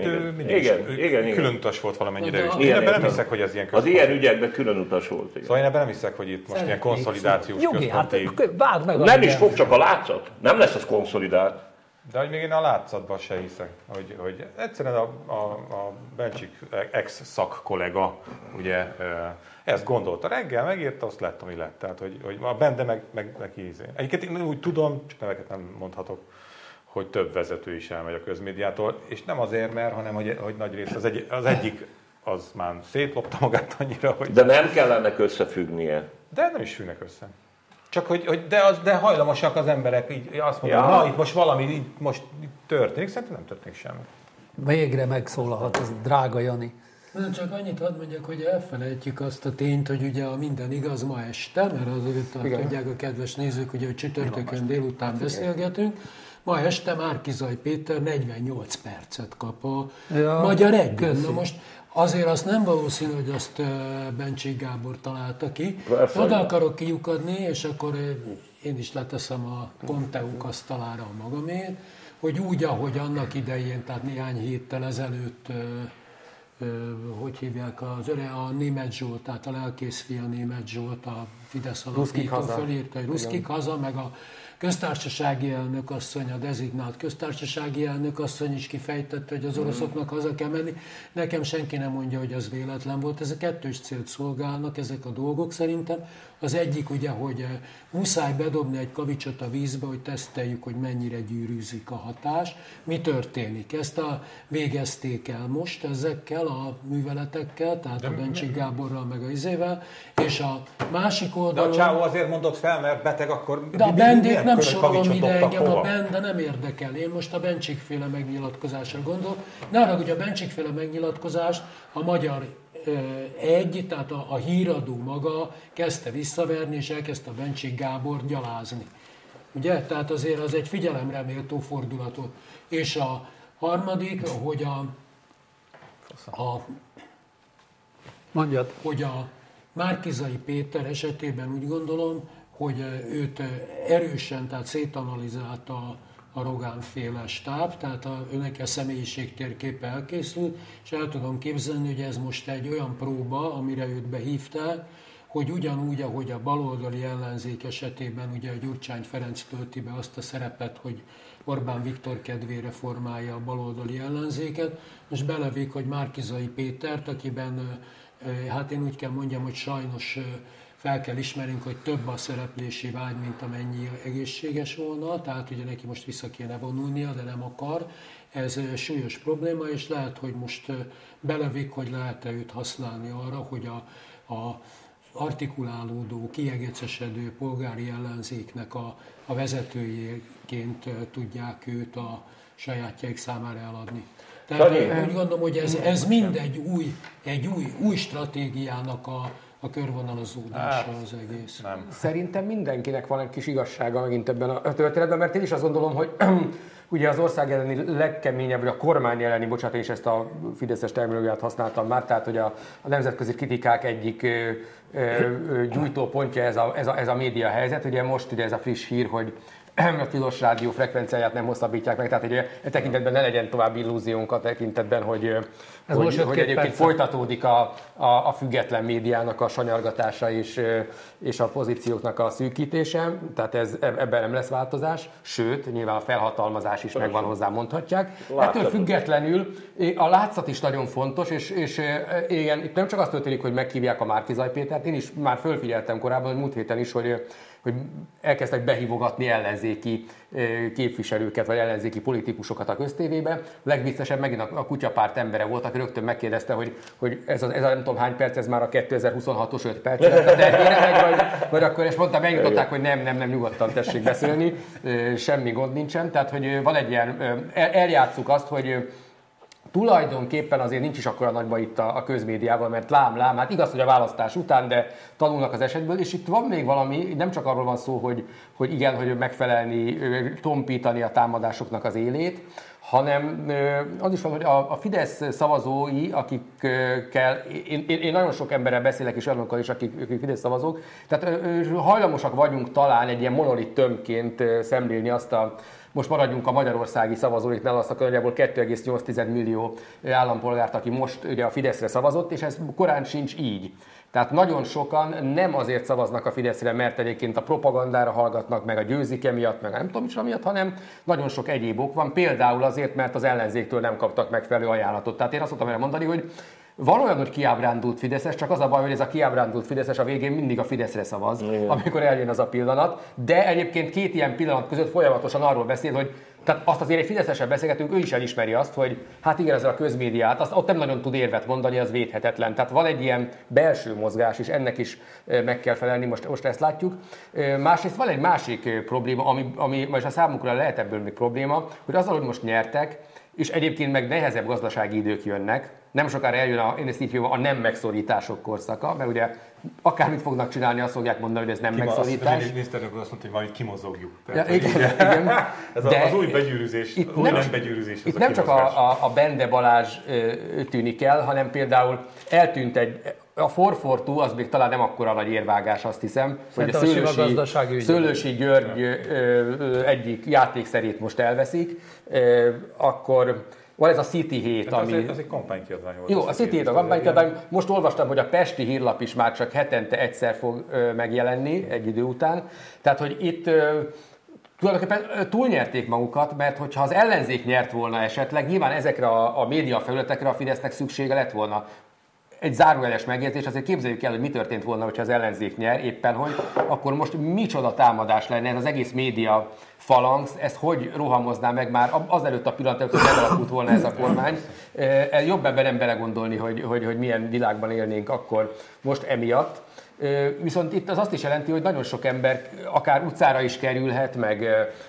Külön utas volt valamennyire is. Én ebben nem hiszek, hogy ez ilyen az ilyen ügyekben külön utas volt. Igen. Szóval én ebben nem hiszek, hogy itt most ilyen konszolidációs központi... Nem is fog csak a látszat. Nem lesz az konszolidált. De hogy még én a látszatban se hiszek, hogy egyszerűen a Bencsik ex-szakkollega ugye ezt gondolta reggel, megírta, azt lett, ami lett. Tehát, hogy a Bende meg ízén. Egyébként én úgy tudom, csak neveket nem mondhatok, hogy több vezető is elmegy a közmédiától, és nem azért, hanem hogy nagy rész az egyik az már szétlopta magát annyira, hogy... De nem kell ennek összefüggnie. De nem is függnek össze. Csak de hajlamosak az emberek, így azt mondják, hogy na, itt most valami itt most történik, szerintem nem történik semmi. Végre megszólalhat ez drága Jani. Nem, csak annyit hadd mondjak, hogy elfelejtjük azt a tényt, hogy ugye a Minden igaz ma este, mert azért tudják a kedves nézők, ugye, hogy csütörtökön délután beszélgetünk. Ma este Márki-Zay Péter 48 percet kap a Magyar Reggel. Na most azért azt nem valószínű, hogy azt Bencsik Gábor találta ki. Oda akarok kiukadni, és akkor én is leteszem a Conteuk asztalára a magamét, hogy úgy, ahogy annak idején, tehát néhány héttel ezelőtt hogy hívják, a Németh Zsolt, tehát a lelkészfia Németh Zsolt, a Fidesz alapító fölírta, hogy Ruszkik haza, meg a köztársasági elnökasszony, a dezignált köztársasági elnökasszony is kifejtette, hogy az oroszoknak haza kell menni. Nekem senki nem mondja, hogy az véletlen volt. Ezek kettős célt szolgálnak, ezek a dolgok szerintem. Az egyik ugye, hogy muszáj bedobni egy kavicsot a vízbe, hogy teszteljük, hogy mennyire gyűrűzik a hatás. Mi történik? Ezt végezték el most ezekkel a műveletekkel, tehát a Bencsik Gáborral, meg a izével, és a másik oldalon... De a csávó azért mondott fel, mert beteg, akkor... De a Bendét nem sorolom ide engem, a Bende nem érdekel. Én most a Bencsik-féle megnyilatkozásra gondolok. Ne arra, hogy a Bencsik-féle megnyilatkozást a Magyar Egy, tehát a híradó maga kezdte visszaverni, és elkezdte a Bencsik Gábor gyalázni. Ugye? Tehát azért az egy figyelemre méltó fordulatot. És a harmadik, hogy hogy a Márki-Zay Péter esetében úgy gondolom, hogy őt erősen, tehát szétanalizálta a Rogán-féle stáb, tehát őnek a személyiségtérképe elkészült, és el tudom képzelni, hogy ez most egy olyan próba, amire őt behívták, hogy ugyanúgy, ahogy a baloldali ellenzék esetében ugye a Gyurcsány Ferenc tölti be azt a szerepet, hogy Orbán Viktor kedvére formálja a baloldali ellenzéket, most belevik, hogy Márki-Zay Pétert, akiben, hát én úgy kell mondjam, hogy sajnos fel kell ismernünk, hogy több a szereplési vágy, mint amennyi egészséges volna, tehát ugye neki most vissza kéne vonulnia, de nem akar. Ez súlyos probléma, és lehet, hogy most belevik, hogy lehet-e őt használni arra, hogy a artikulálódó, kiegecesedő polgári ellenzéknek a vezetőjéként tudják őt a sajátjaik számára eladni. Tehát úgy gondolom, hogy ez mind egy új stratégiának a körvonalazódása az egész. Nem. Szerintem mindenkinek van egy kis igazsága megint ebben a történetben, mert én is azt gondolom, hogy ugye az ország elleni legkeményebb, vagy a kormány elleni, bocsánat, és ezt a fideszes terminológiát használtam már, tehát hogy a nemzetközi kritikák egyik gyújtópontja ez a média helyzet. Ugye most ugye ez a friss hír, hogy a tilos rádió frekvenciáját nem hosszabbítják meg, tehát hogy e tekintetben ne legyen további illúziónk a tekintetben, hogy egyébként folytatódik a független médiának a sanyargatása és a pozícióknak a szűkítése, tehát ebben nem lesz változás, sőt, nyilván a felhatalmazás is megvan hozzá, mondhatják. Ettől függetlenül a látszat is nagyon fontos, és igen, itt nem csak az történik, hogy meghívják a Márki-Zay Pétert, én is már fölfigyeltem korábban, hogy múlt héten is, hogy elkezdtek behívogatni ellenzéki képviselőket, vagy ellenzéki politikusokat a köztévébe. Legviccesebb megint a kutyapárt embere volt, aki rögtön megkérdezte, hogy ez a nem tudom hány perc, ez már a 2026-os 5 perc, vagy akkor, és mondtam, eljutották, hogy nem, nyugodtan tessék beszélni, semmi gond nincsen. Tehát, hogy van egy ilyen, eljátsszuk azt, hogy tulajdonképpen azért nincs is akkora nagy baj itt a közmédiával, mert lám, hát igaz, hogy a választás után, de tanulnak az esetből, és itt van még valami, nem csak arról van szó, hogy igen, hogy megfelelni, tompítani a támadásoknak az élét, hanem az is van, hogy a Fidesz szavazói, akikkel, én nagyon sok emberrel beszélek, és olyanokkal is, akik Fidesz szavazók, tehát hajlamosak vagyunk talán egy ilyen monolit tömbként szemlélni azt most maradjunk a magyarországi szavazóiknál, azt a nagyjából 2,8 millió állampolgárt, aki most ugye a Fideszre szavazott, és ez korán sincs így. Tehát nagyon sokan nem azért szavaznak a Fideszre, mert egyébként a propagandára hallgatnak, meg a győzike miatt, meg nem tudom is miatt, hanem nagyon sok egyéb ok van. Például azért, mert az ellenzéktől nem kaptak megfelelő ajánlatot. Tehát én azt szoktam erre mondani, hogy van olyan, hogy kiábrándult fideszes, csak az a baj, hogy ez a kiábrándult fideszes a végén mindig a Fideszre szavaz, amikor eljön az a pillanat. De egyébként két ilyen pillanat között folyamatosan arról beszél, hogy tehát azt azért egy fideszesen beszélgetünk, ő is elismeri azt, hogy hát igen, ezzel a közmédiát, azt ott nem nagyon tud érvet mondani, az védhetetlen. Tehát van egy ilyen belső mozgás, és ennek is meg kell felelni, most ezt látjuk. Másrészt van egy másik probléma, ami most a számukra lehet ebből még probléma, hogy azzal, hogy most nyertek, és egyébként meg nehezebb gazdasági idők jönnek, nem sokára eljön a nem megszorítások korszaka, mert ugye akármit fognak csinálni, azt fogják mondani, hogy ez nem megszorítás. A miniszterelnök azt mondta, hogy majd kimozogjuk. Ja, igen. Ez az új begyűrűzés, az új nem begyűrűzés. Itt nem csak a Bende Balázs tűnik el, hanem például eltűnt a 442, az még talán nem akkora nagy érvágás, azt hiszem, hogy a Szőlősi György egyik játékszerét most elveszik, akkor van ez a City 7, hát ami... Az egy kampánykiadvány volt. Jó, a City 7 a kampánykiadvány. Most olvastam, hogy a Pesti hírlap is már csak hetente egyszer fog megjelenni egy idő után. Tehát, hogy itt tulajdonképpen túlnyerték magukat, mert hogyha az ellenzék nyert volna esetleg, nyilván ezekre a médiafelületekre a Fidesznek szüksége lett volna. Egy zárójeles megjegyzés, azért képzeljük el, hogy mi történt volna, hogyha az ellenzék nyer, éppen hogy, akkor most micsoda támadás lenne ez az egész média falanx, ezt hogy rohamozná meg már azelőtt a pillanat, hogy megalakult volna ez a kormány. Jobb ebben nem belegondolni, hogy milyen világban élnénk akkor most emiatt. Viszont itt az azt is jelenti, hogy nagyon sok ember akár utcára is kerülhet, meg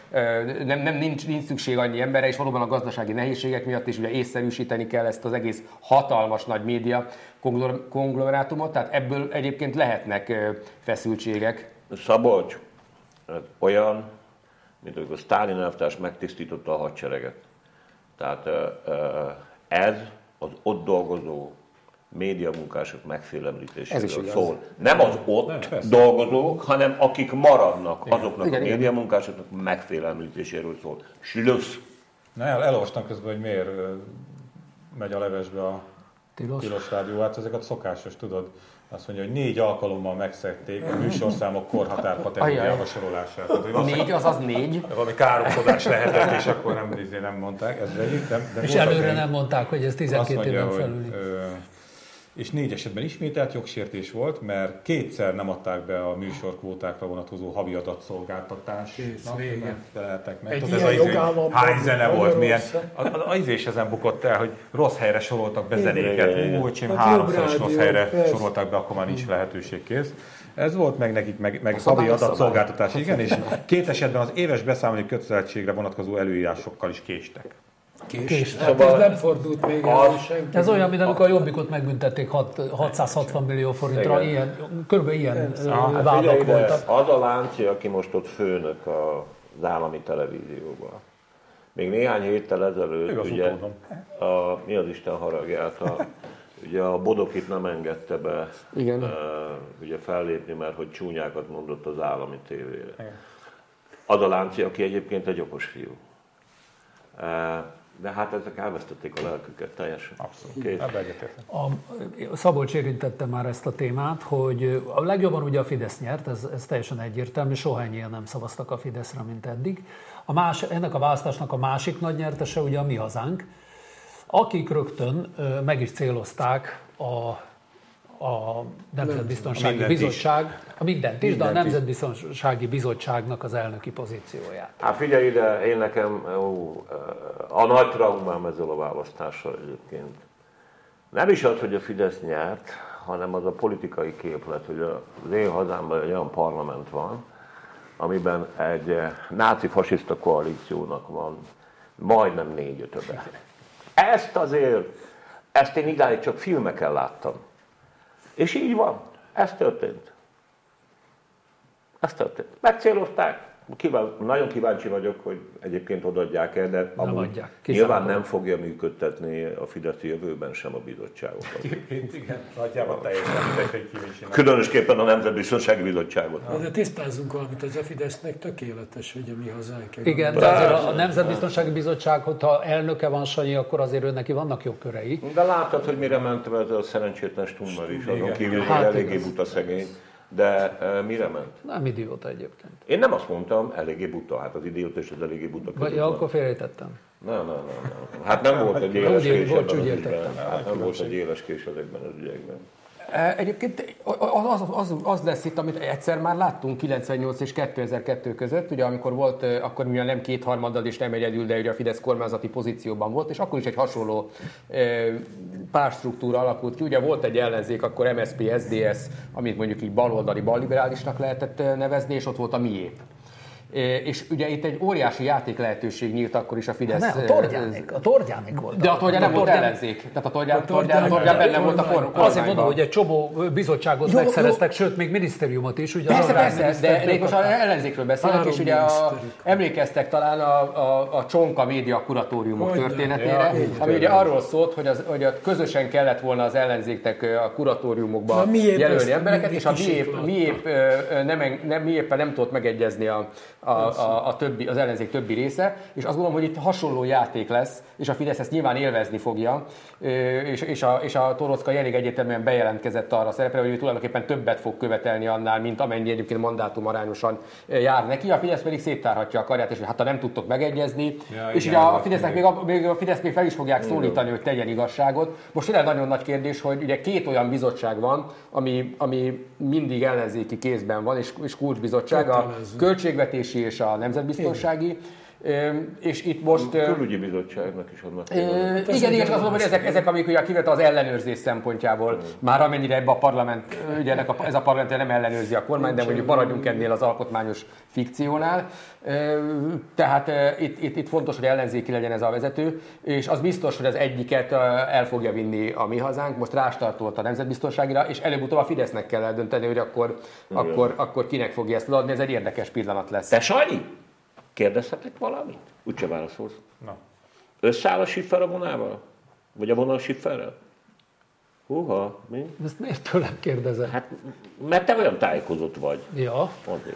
nincs szükség annyi emberre, és valóban a gazdasági nehézségek miatt is ugye észszerűsíteni kell ezt az egész hatalmas nagy média konglomerátumot, tehát ebből egyébként lehetnek feszültségek. Szabolcs, olyan, mint amikor Sztálin elvtárs megtisztította a hadsereget. Tehát ez az ott dolgozó médiamunkások megfélemlítéséről szól. Nem az ott dolgozók, hanem akik maradnak, azoknak a médiamunkásoknak megfélemlítéséről szól. Slössz. Elolvastam közben, hogy miért megy a levesbe a tilos rádió. Hát ezeket szokásos, tudod. Azt mondja, hogy 4 alkalommal megszegték a műsorszámok korhatár kategóriába sorolását. 4, azaz 4. Valami káromkodás lehetett, és akkor nem mondták. Ez egyik, de és előre nem mondták, hogy ez 12 éven felüli. És 4 esetben ismételt jogsértés volt, mert 2-szer nem adták be a műsorkvótákra vonatkozó havi adatszolgáltatásnak. Egy ilyen jogállamban. Hány zene volt, milyen. Az is ezen bukott el, hogy rossz helyre soroltak be zenéket. Úgyhogy 3-szoros rossz helyre soroltak be, akkor már nincs lehetőség, kész. Ez volt meg nekik, meg havi adatszolgáltatás, igen, és 2 esetben az éves beszámolói kötelezettségre vonatkozó előírásokkal is késtek. Hát ez nem fordult még el senki. Ez olyan, mint amikor a Jobbikot megbüntették 660 millió forintra, körülbelül ilyen vádak voltak. Az a Lánci, aki most ott főnök az állami televízióban. Még néhány héttel ezelőtt, ugye, mi az Isten haragját, ugye a Bodokit nem engedte be ugye fellépni, mert hogy csúnyákat mondott az állami tévére. Az a Lánci, aki egyébként egy okos fiú. De hát ezek elvesztették a lelküket teljesen. Abszolút. A Szabolcs érintette már ezt a témát, hogy a legjobban ugye a Fidesz nyert, ez teljesen egyértelmű, soha ennyien nem szavaztak a Fideszre, mint eddig. Ennek a választásnak a másik nagy nyertese ugye a Mi Hazánk, akik rögtön meg is célozták a Nemzetbiztonsági Bizottság, de a Nemzetbiztonsági Bizottságnak az elnöki pozícióját. Hát figyelj ide, én nekem a nagy traumám ezzel a választással egyébként. Nem is az, hogy a Fidesz nyert, hanem az a politikai képlet, hogy az én hazámban egy olyan parlament van, amiben egy náci-fasiszta koalíciónak van majdnem 4/5. Ezt én idáig csak filmeken láttam. És így van. Ez történt. Megcélozták. Nagyon kíváncsi vagyok, hogy egyébként odaadják el, de nyilván nem fogja működtetni a Fidesz jövőben sem a bizottságokat. Igen, nagyjából teljesen mindegy, hogy különösképpen a Nemzetbiztonsági Bizottságot. De tisztázzunk valamit, az a Fidesznek tökéletes, hogy a Mi Hazánk. Igen, de azért a Nemzetbiztonsági Bizottság, hogyha elnöke van Sanyi, akkor azért ő neki vannak jogkörei. De láttad, hogy mire ment ez a szerencsétlen Stummar is, azon kívül, hogy eléggé buta szegény. De mire ment? Nem idióta egyébként. Én nem azt mondtam, eléggé buta, hát az idióta és az eléggé buta között. Akkor félrejtettem. Nem. Hát nem volt egy éles kés ebben az ügyben. Nem volt egy éles kés ezekben az ügyekben. Egyébként az lesz itt, amit egyszer már láttunk 98 és 2002 között, ugye amikor volt, akkor mivel nem 2/3 és nem egyedül, de ugye a Fidesz kormányzati pozícióban volt, és akkor is egy hasonló pártstruktúra alakult ki. Ugye volt egy ellenzék, akkor MSZP, SZDSZ, amit mondjuk így baloldali, balliberálisnak lehetett nevezni, és ott volt a Miép. És ugye itt egy óriási játék lehetőség nyílt akkor is a Fidesz. Nem, a Tordjánék volt. De a Tordján nem volt ellenzék. Tehát a Tordján benne volt a kormányban. Azért mondom, hogy egy csomó bizottságot megszereztek, sőt még minisztériumot is. Ugye persze, de most az ellenzékről beszélek, és ugye emlékeztek talán a Csonka média kuratóriumok történetére, ami ugye arról szólt, hogy közösen kellett volna az ellenzéknek a kuratóriumokba jelölni embereket, és a Miéppen nem tudott megegyezni a az ellenzék többi része, és azt gondolom, hogy itt hasonló játék lesz, és a Fidesz ezt nyilván élvezni fogja, és a Torockai elég egyértelműen bejelentkezett arra a szerepre, hogy ő tulajdonképpen többet fog követelni annál, mint amennyi egyébként mandátum arányosan jár neki, a Fidesz pedig széttárhatja a karját, és hát ha nem tudtok megegyezni, és ugye a Fidesz még fel is fogják szólítani, hogy tegyen igazságot. Most tényleg nagyon nagy kérdés, hogy ugye 2 olyan bizottság van, ami mindig ellenzéki kézben van, és kulcsbizottság, a költségvetési és a nemzetbiztonsági. És itt most... Külügyi bizottságnak is adnak. Igen, azt mondom, hogy ezek amik ugye kivet az ellenőrzés szempontjából, már amennyire ebbe a parlament, ugye ez a parlament nem ellenőrzi a kormány, de mondjuk maradjunk ennél az alkotmányos fikciónál. Tehát itt fontos, hogy ellenzéki legyen ez a vezető, és az biztos, hogy az egyiket el fogja vinni a Mi Hazánk, most rástartolt a nemzetbiztonságira, és előbb-utóbb a Fidesznek kell eldönteni, hogy akkor kinek fogja ezt adni, ez egy érdekes pillanat lesz. Te Sanyi? Kérdezhetek valamit? Úgyse válaszolsz. Na. Összeáll a Schiffer a vonával? Vagy a vonal Schifferrel? Húha, mi? Ezt miért tőlem kérdezed? Hát, mert te olyan tájékozott vagy. Ja.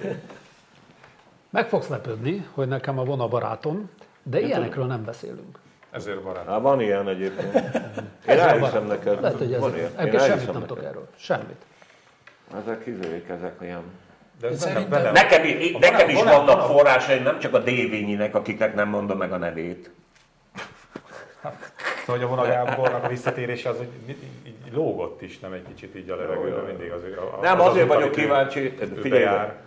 Meg fogsz lepődni, hogy nekem a vona barátom, de ilyenekről nem beszélünk. Ezért barát. Hát van ilyen egyébként. Én elhiszem neked. Lehet, hogy van ilyen. Én semmit nem tudok erről. Semmit. Ezek olyan... Nekem is vannak forrásaim, nem csak a Dévényinek, akiknek nem mondom meg a nevét. Szóval, hogy a Vona Gábornak a visszatérése az így lógott is, nem egy kicsit így a levegőben mindig az. Nem, azért vagyok kíváncsi, figyelj,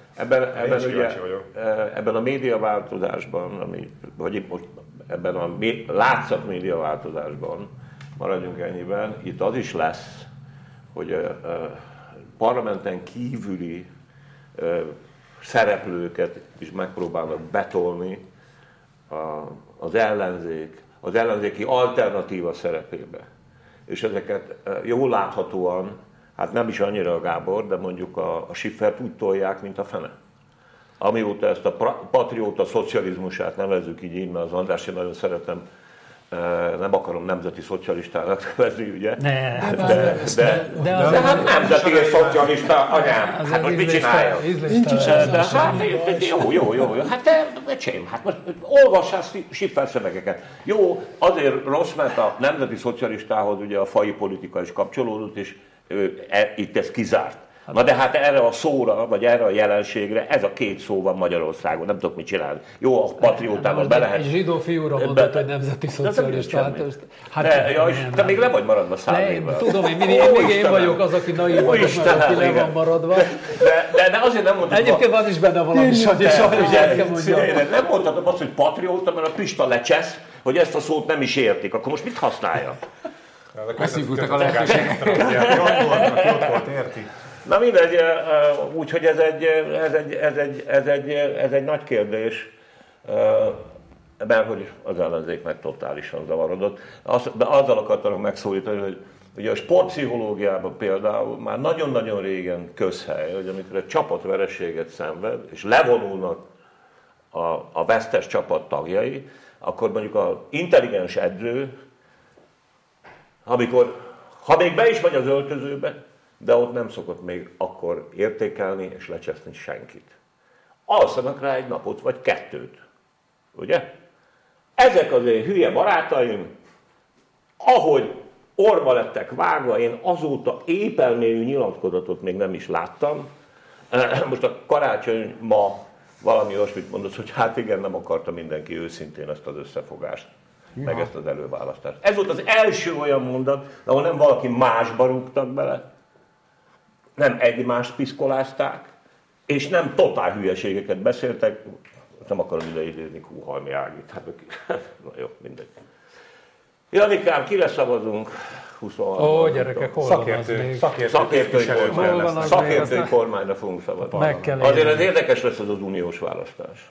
ebben a médiaváltozásban, vagy itt most ebben a látszat médiaváltozásban, maradjunk ennyiben, itt az is lesz, hogy parlamenten kívüli szereplőket is megpróbálnak betolni az ellenzéki alternatíva szerepébe. És ezeket jól láthatóan, hát nem is annyira a Gábor, de mondjuk a Schiffert úgy tolják, mint a fene. Amióta ezt a patrióta szocializmusát nevezzük így, mert az András én nagyon szeretem, nem akarom nemzeti szocialistának nevezni, ugye? De hát nemzeti és szocialista anyám, hát most mit csinálja? Jó, hát becsém, hát most olvassál Schiffer szövegeket. Jó, azért rossz, mert a nemzeti szocialistához ugye a faji politika is kapcsolódott, és itt ez kizárt. Na de hát erre a szóra, vagy erre a jelenségre, ez a 2 szó van Magyarországon, nem tudok mit csinálni. Jó, a patriótában be lehet... Egy zsidó fiúra mondott, hogy nemzeti szocialista. Te még le vagy maradva 100 évvel. Tudom, én vagyok az, aki naív vagyok, mert aki le van maradva. De azért nem mondhatom... Egyébként van is benne valami, sajnos el kell mondjam. Nem mondhatom azt, hogy patrióta, mert a Pista lecsesz, hogy ezt a szót nem is értik. Akkor most mit használja? Megszívultak a lehetőséget. Ott volt, érti? Na mindegy, úgyhogy ez egy nagy kérdés, mert hogy az ellenzék meg totálisan zavarodott. De azzal akartam megszólítani, hogy ugye a sportpszichológiában például már nagyon-nagyon régen közhely, hogy amikor egy csapat vereséget szenved, és levonulnak a vesztes csapat tagjai, akkor mondjuk az intelligens edző, ha még be is vagy az öltözőbe, de ott nem szokott még akkor értékelni és lecseszni senkit. Alszanak rá egy napot vagy 2, ugye? Ezek az én hülye barátaim, ahogy orba lettek vágva, én azóta épelmélyű nyilatkozatot még nem is láttam. Most a Karácsony ma valami olyasmit mondott, hogy hát igen, nem akarta mindenki őszintén ezt az összefogást, meg ezt az előválasztást. Ez volt az első olyan mondat, ahol nem valaki másba rúgtak bele, nem egymást piszkolázták, és nem totál hülyeségeket beszéltek. Nem akarom ide idézni Kuhalmi Ágit. Hát, na jó, mindegy. Janikám, kire szavazunk? 26. Gyerekek, hol szakértői kormányra fogunk szavazni. Azért ez érdekes lesz az uniós választás.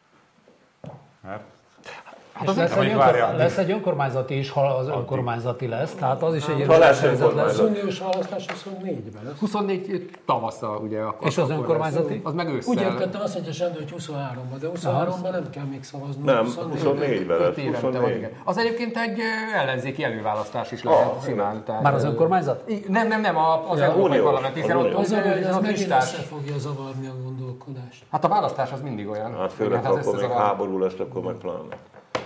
Lesz egy önkormányzati is, ha az önkormányzati lesz, tehát az is egy érdekes helyzet lesz. Az uniós választás 24-ben lesz. 24 tavasszal, ugye. És az önkormányzati? Az meg ősszel. Úgy értettem azt, hogy Sándor, hogy 23-ban, de 23-ban nem kell még szavazni. Nem, 24-ben lesz. 24. Az egyébként egy ellenzéki előválasztás is lehet simán. Már az önkormányzat? Nem, az európai parlament, hiszen ott az megint össze fogja zavarni a gondolkodást. gondolkodást. Hát a választás az mindig olyan. Hát főleg, akkor még háború lesz, akkor meg pláne.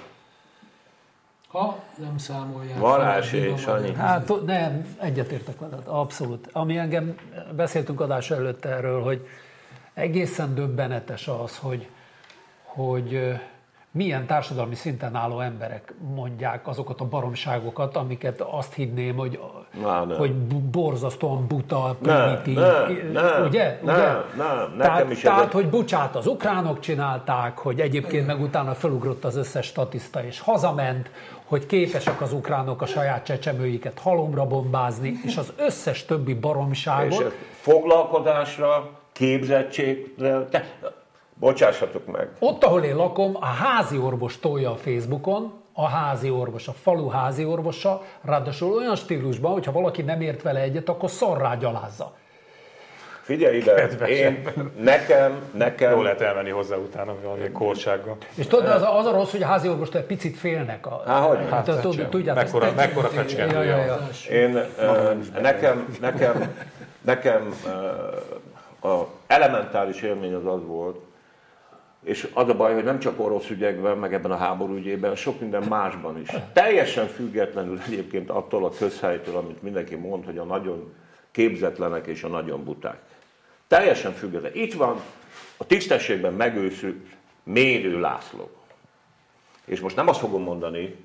Ha nem számolják. Varázs és Sanyi. Hát nem, egyetértek veled, abszolút. Ami engem, beszéltünk adás előtt erről, hogy egészen döbbenetes az, hogy milyen társadalmi szinten álló emberek mondják azokat a baromságokat, amiket azt hinném, hogy borzasztóan buta, primitív. Ugye? Tehát, hogy bocsát, az ukránok csinálták, hogy egyébként meg utána felugrott az összes statiszta és hazament, hogy képesek az ukránok a saját csecsemőiket halomra bombázni, és az összes többi baromságot. És foglalkozásra, képzettségre, bocsássatok meg. Ott, ahol én lakom, a házi orvos tolja a Facebookon, a házi orvos, a falu házi orvosa, ráadásul olyan stílusban, hogyha valaki nem ért vele egyet, akkor szarrá gyalázza. Figyelj ide, nekem... Jól lehet elmenni hozzá utána valamilyen korsággal. És tudod, az a rossz, hogy a házi orvostól egy picit félnek. Mekkora fecskendője. Nekem az elementáris élmény az volt, és az a baj, hogy nem csak orosz ügyekben, meg ebben a háború ügyében, sok minden másban is. Teljesen függetlenül egyébként attól a közhelytől, amit mindenki mond, hogy a nagyon képzetlenek és a nagyon buták. Teljesen független. Itt van a tisztességben megőszült Mérő László. És most nem azt fogom mondani,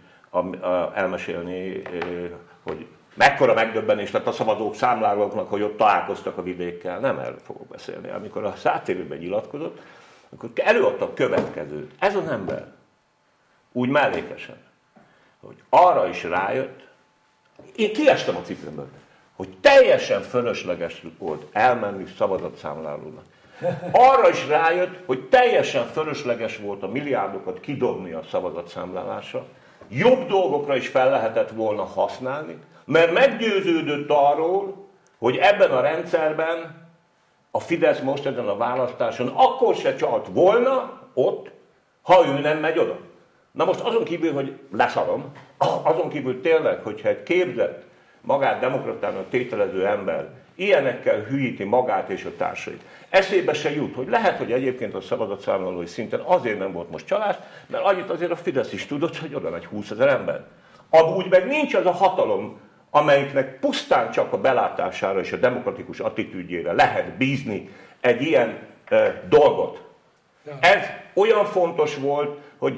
elmesélni, hogy mekkora megdöbbenés lett a szavazók számlálóknak, hogy ott találkoztak a vidékkel. Nem erről fogok beszélni. Amikor a Szátévében nyilatkozott, akkor előadta a következőt. Ez az ember úgy mellékesen, hogy arra is rájött, én kiestem a cipőmből, hogy teljesen fölösleges volt elmenni szavazatszámlálónak. Arra is rájött, hogy teljesen fölösleges volt a milliárdokat kidobni a szavazatszámlálásra, jobb dolgokra is fel lehetett volna használni, mert meggyőződött arról, hogy ebben a rendszerben a Fidesz most ezen a választáson akkor se csalt volna ott, ha ő nem megy oda. Na most azon kívül, hogy leszarom, azon kívül tényleg, hogyha egy képzett, magát demokratának tételező ember ilyenekkel hülyíti magát és a társait, eszébe se jut, hogy lehet, hogy egyébként a szavazatszámlálói szinten azért nem volt most csalás, mert annyit azért a Fidesz is tudott, hogy oda megy 20 000 ember. Amúgy meg nincs az a hatalom, amelyiknek pusztán csak a belátására és a demokratikus attitűdjére lehet bízni egy ilyen dolgot. Ez olyan fontos volt, hogy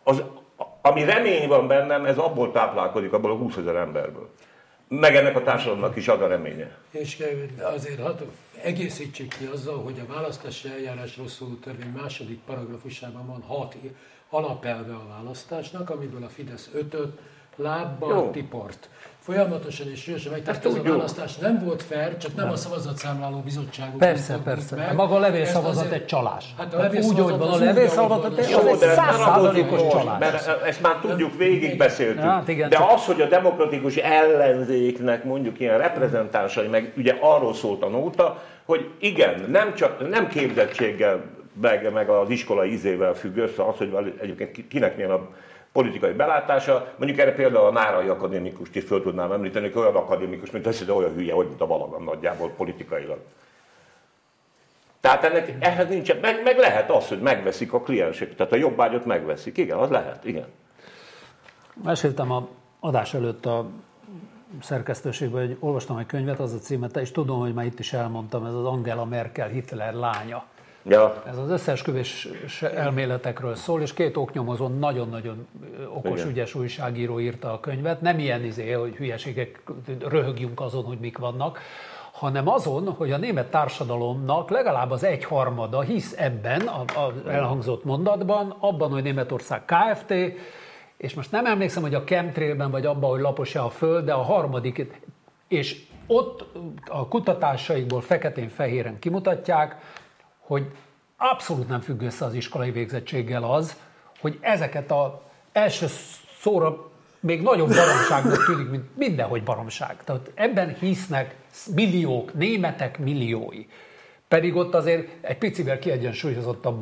ami remény van bennem, ez abból táplálkozik, abból a 20 000 emberből. Meg ennek a társadalomnak is ad a reménye. És azért egészítsék ki azzal, hogy a választási eljárásról szóló törvény második paragrafusában van 6 alapelve a választásnak, amiből a Fidesz 5-öt lábbal tiport. Folyamatosan és sűrűsen meg, tehát ez a választás nem volt fair, csak nem a szavazatszámláló bizottságok. Persze. Meg. Maga a levélszavazat egy csalás. Hát a levélszavazat az egy 100%-os csalás. Mert ezt már tudjuk, végigbeszéltük. Hát de az, hogy a demokratikus ellenzéknek mondjuk ilyen reprezentánsai, meg ugye arról szólt a nóta, hogy igen, nem képzettséggel, meg az iskolai ízével függ össze az, hogy egyébként kinek milyen a politikai belátása. Mondjuk erre például a Nárai akadémikust is föl tudnám említeni, hogy olyan akadémikus, mint olyan hülye, mint a Valagan nagyjából politikailag. Tehát ehhez nincsen, meg lehet az, hogy megveszik a kliensek, tehát a jobbágyot megveszik. Igen, az lehet, igen. Meséltem a adás előtt a szerkesztőségben, hogy olvastam egy könyvet, az a címet, és tudom, hogy már itt is elmondtam, ez az Angela Merkel Hitler lánya. Ja. Ez az összeesküvés elméletekről szól, és 2 oknyomozó nagyon-nagyon okos, igen, ügyes újságíró írta a könyvet. Nem ilyen hogy hülyeségek, röhögjünk azon, hogy mik vannak, hanem azon, hogy a német társadalomnak legalább az 1/3 hisz ebben, az elhangzott mondatban, abban, hogy Németország Kft., és most nem emlékszem, hogy a chemtrailben vagy abban, hogy lapos-e a föld, de a harmadik, és ott a kutatásaikból feketén-fehéren kimutatják, hogy abszolút nem függ össze az iskolai végzettséggel az, hogy ezeket az első szóra még nagyobb baromságnak tűnik, mint mindenhogy baromság. Tehát ebben hisznek milliók, németek milliói. Pedig ott azért egy picivel kiegyensúlyozottabb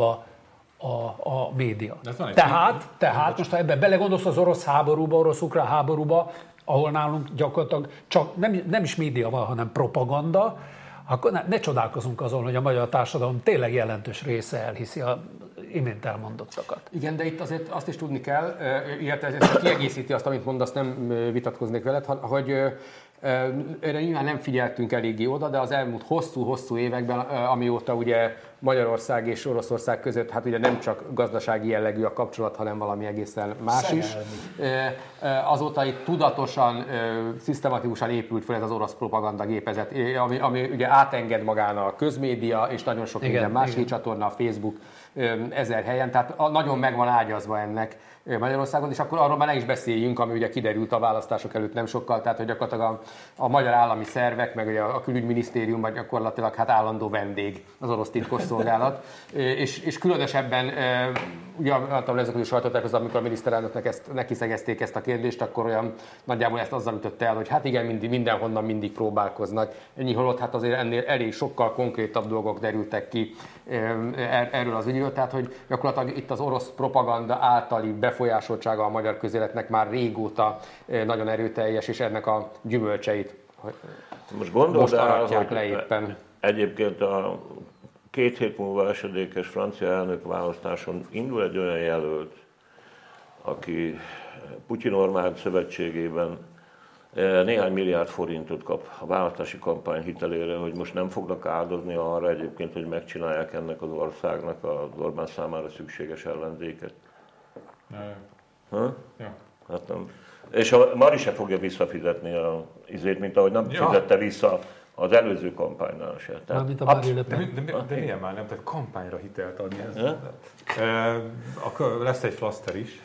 a média. Tehát most ha ebben belegondolsz az orosz háborúba, orosz-ukrán háborúba, ahol nálunk gyakorlatilag csak nem is média van, hanem propaganda, akkor ne csodálkozunk azon, hogy a magyar társadalom tényleg jelentős része elhiszi a imént elmondottakat. Igen, de itt azért azt is tudni kell, illetve ez kiegészíti azt, amit mondasz, nem vitatkoznék veled, hogy erre nyilván nem figyeltünk eléggé oda, de az elmúlt hosszú-hosszú években, amióta ugye Magyarország és Oroszország között, hát ugye nem csak gazdasági jellegű a kapcsolat, hanem valami egészen más is. Azóta itt tudatosan, szisztematikusan épült fel ez az orosz propaganda gépezet, ami ugye átenged magán a közmédia, és nagyon sok minden más csatorna, a Facebook, 1000 helyen, tehát nagyon meg van ágyazva ennek Magyarországon, és akkor arról már ne is beszéljünk, ami ugye kiderült a választások előtt nem sokkal, tehát hogy gyakorlatilag a magyar állami szervek, meg ugye a külügyminisztérium vagy gyakorlatilag hát állandó vendég az orosz titkosszolgálat, és különösebben ugye általában ezek is sajtották az, amikor a miniszterelnöknek nekiszegezték ezt a kérdést, akkor olyan nagyjából ezt azzal ütötte el, hogy hát igen, mindenhonnan mindig próbálkoznak. Ennyi holott hát azért ennél elég sokkal konkrétabb dolgok derültek ki erről az ügyről, tehát hogy gyakorlatilag itt az orosz propaganda általi befolyásoltsága a magyar közéletnek már régóta nagyon erőteljes, és ennek a gyümölcseit most aratják le éppen. Egyébként a 2 hét múlva esedékes francia elnök választáson indul egy olyan jelölt, aki Putyin-Orbán szövetségében néhány milliárd forintot kap a választási kampány hitelére, hogy most nem fognak áldozni arra egyébként, hogy megcsinálják ennek az országnak az Orbán számára szükséges ellenzéket. Hát nem. És a Mari se fogja visszafizetni izét, mint ahogy nem fizette vissza az előző kampánynál se. De milyen már nem? Tehát kampányra hitelt adni. Lesz egy flaszter is.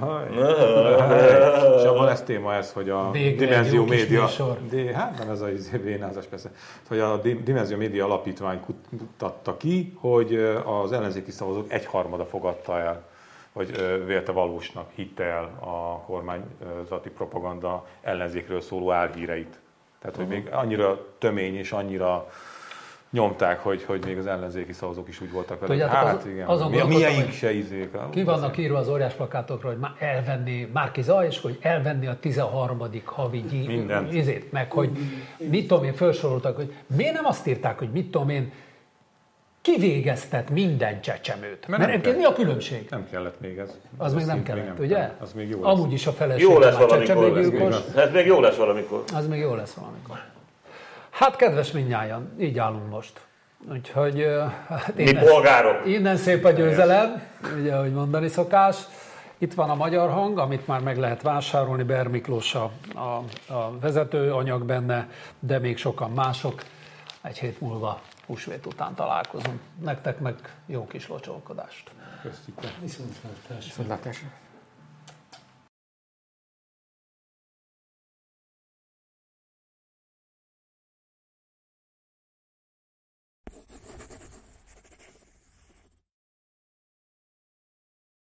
És abban lesz téma ez, hogy a Dimenzió Média... Hát nem ez a vénázás persze. Hogy a Dimenzió Média alapítvány kutatta ki, hogy az ellenzéki szavazók 1/3 fogadta el, vagy vélte valósnak, hitte el a kormányzati propaganda ellenzékről szóló álhíreit. Tehát, hogy még annyira tömény és annyira nyomták, hogy még az ellenzéki szavazók is úgy voltak vele. Hát igen, miénk se izék. Ki vannak írva az óriás plakátokra, hogy elvenni Márki Zaj, és hogy elvenni a 13. havi izét, meg hogy mit tudom én, felsoroltak, hogy miért nem azt írták, hogy mit tudom én, kivégeztet minden csecsemőt. Mert mi a különbség? Nem kellett még ez. Az még nem kellett, ugye? Az még jó amúgy is a feleség. Jó lesz valamikor. Ez még jó lesz valamikor. Az még jó lesz valamikor. Hát kedves mindnyájan, így állunk most. Úgyhogy mi polgárok. Innen szép a győzelem, ugye, ahogy mondani szokás. Itt van a Magyar Hang, amit már meg lehet vásárolni, Ber Miklós a vezető anyag benne, de még sokan mások. Egy hét múlva húsvét után találkozunk. Nektek meg jó kis locsolkodást. Köszönjük. Viszontlátásra. Viszontlátásra.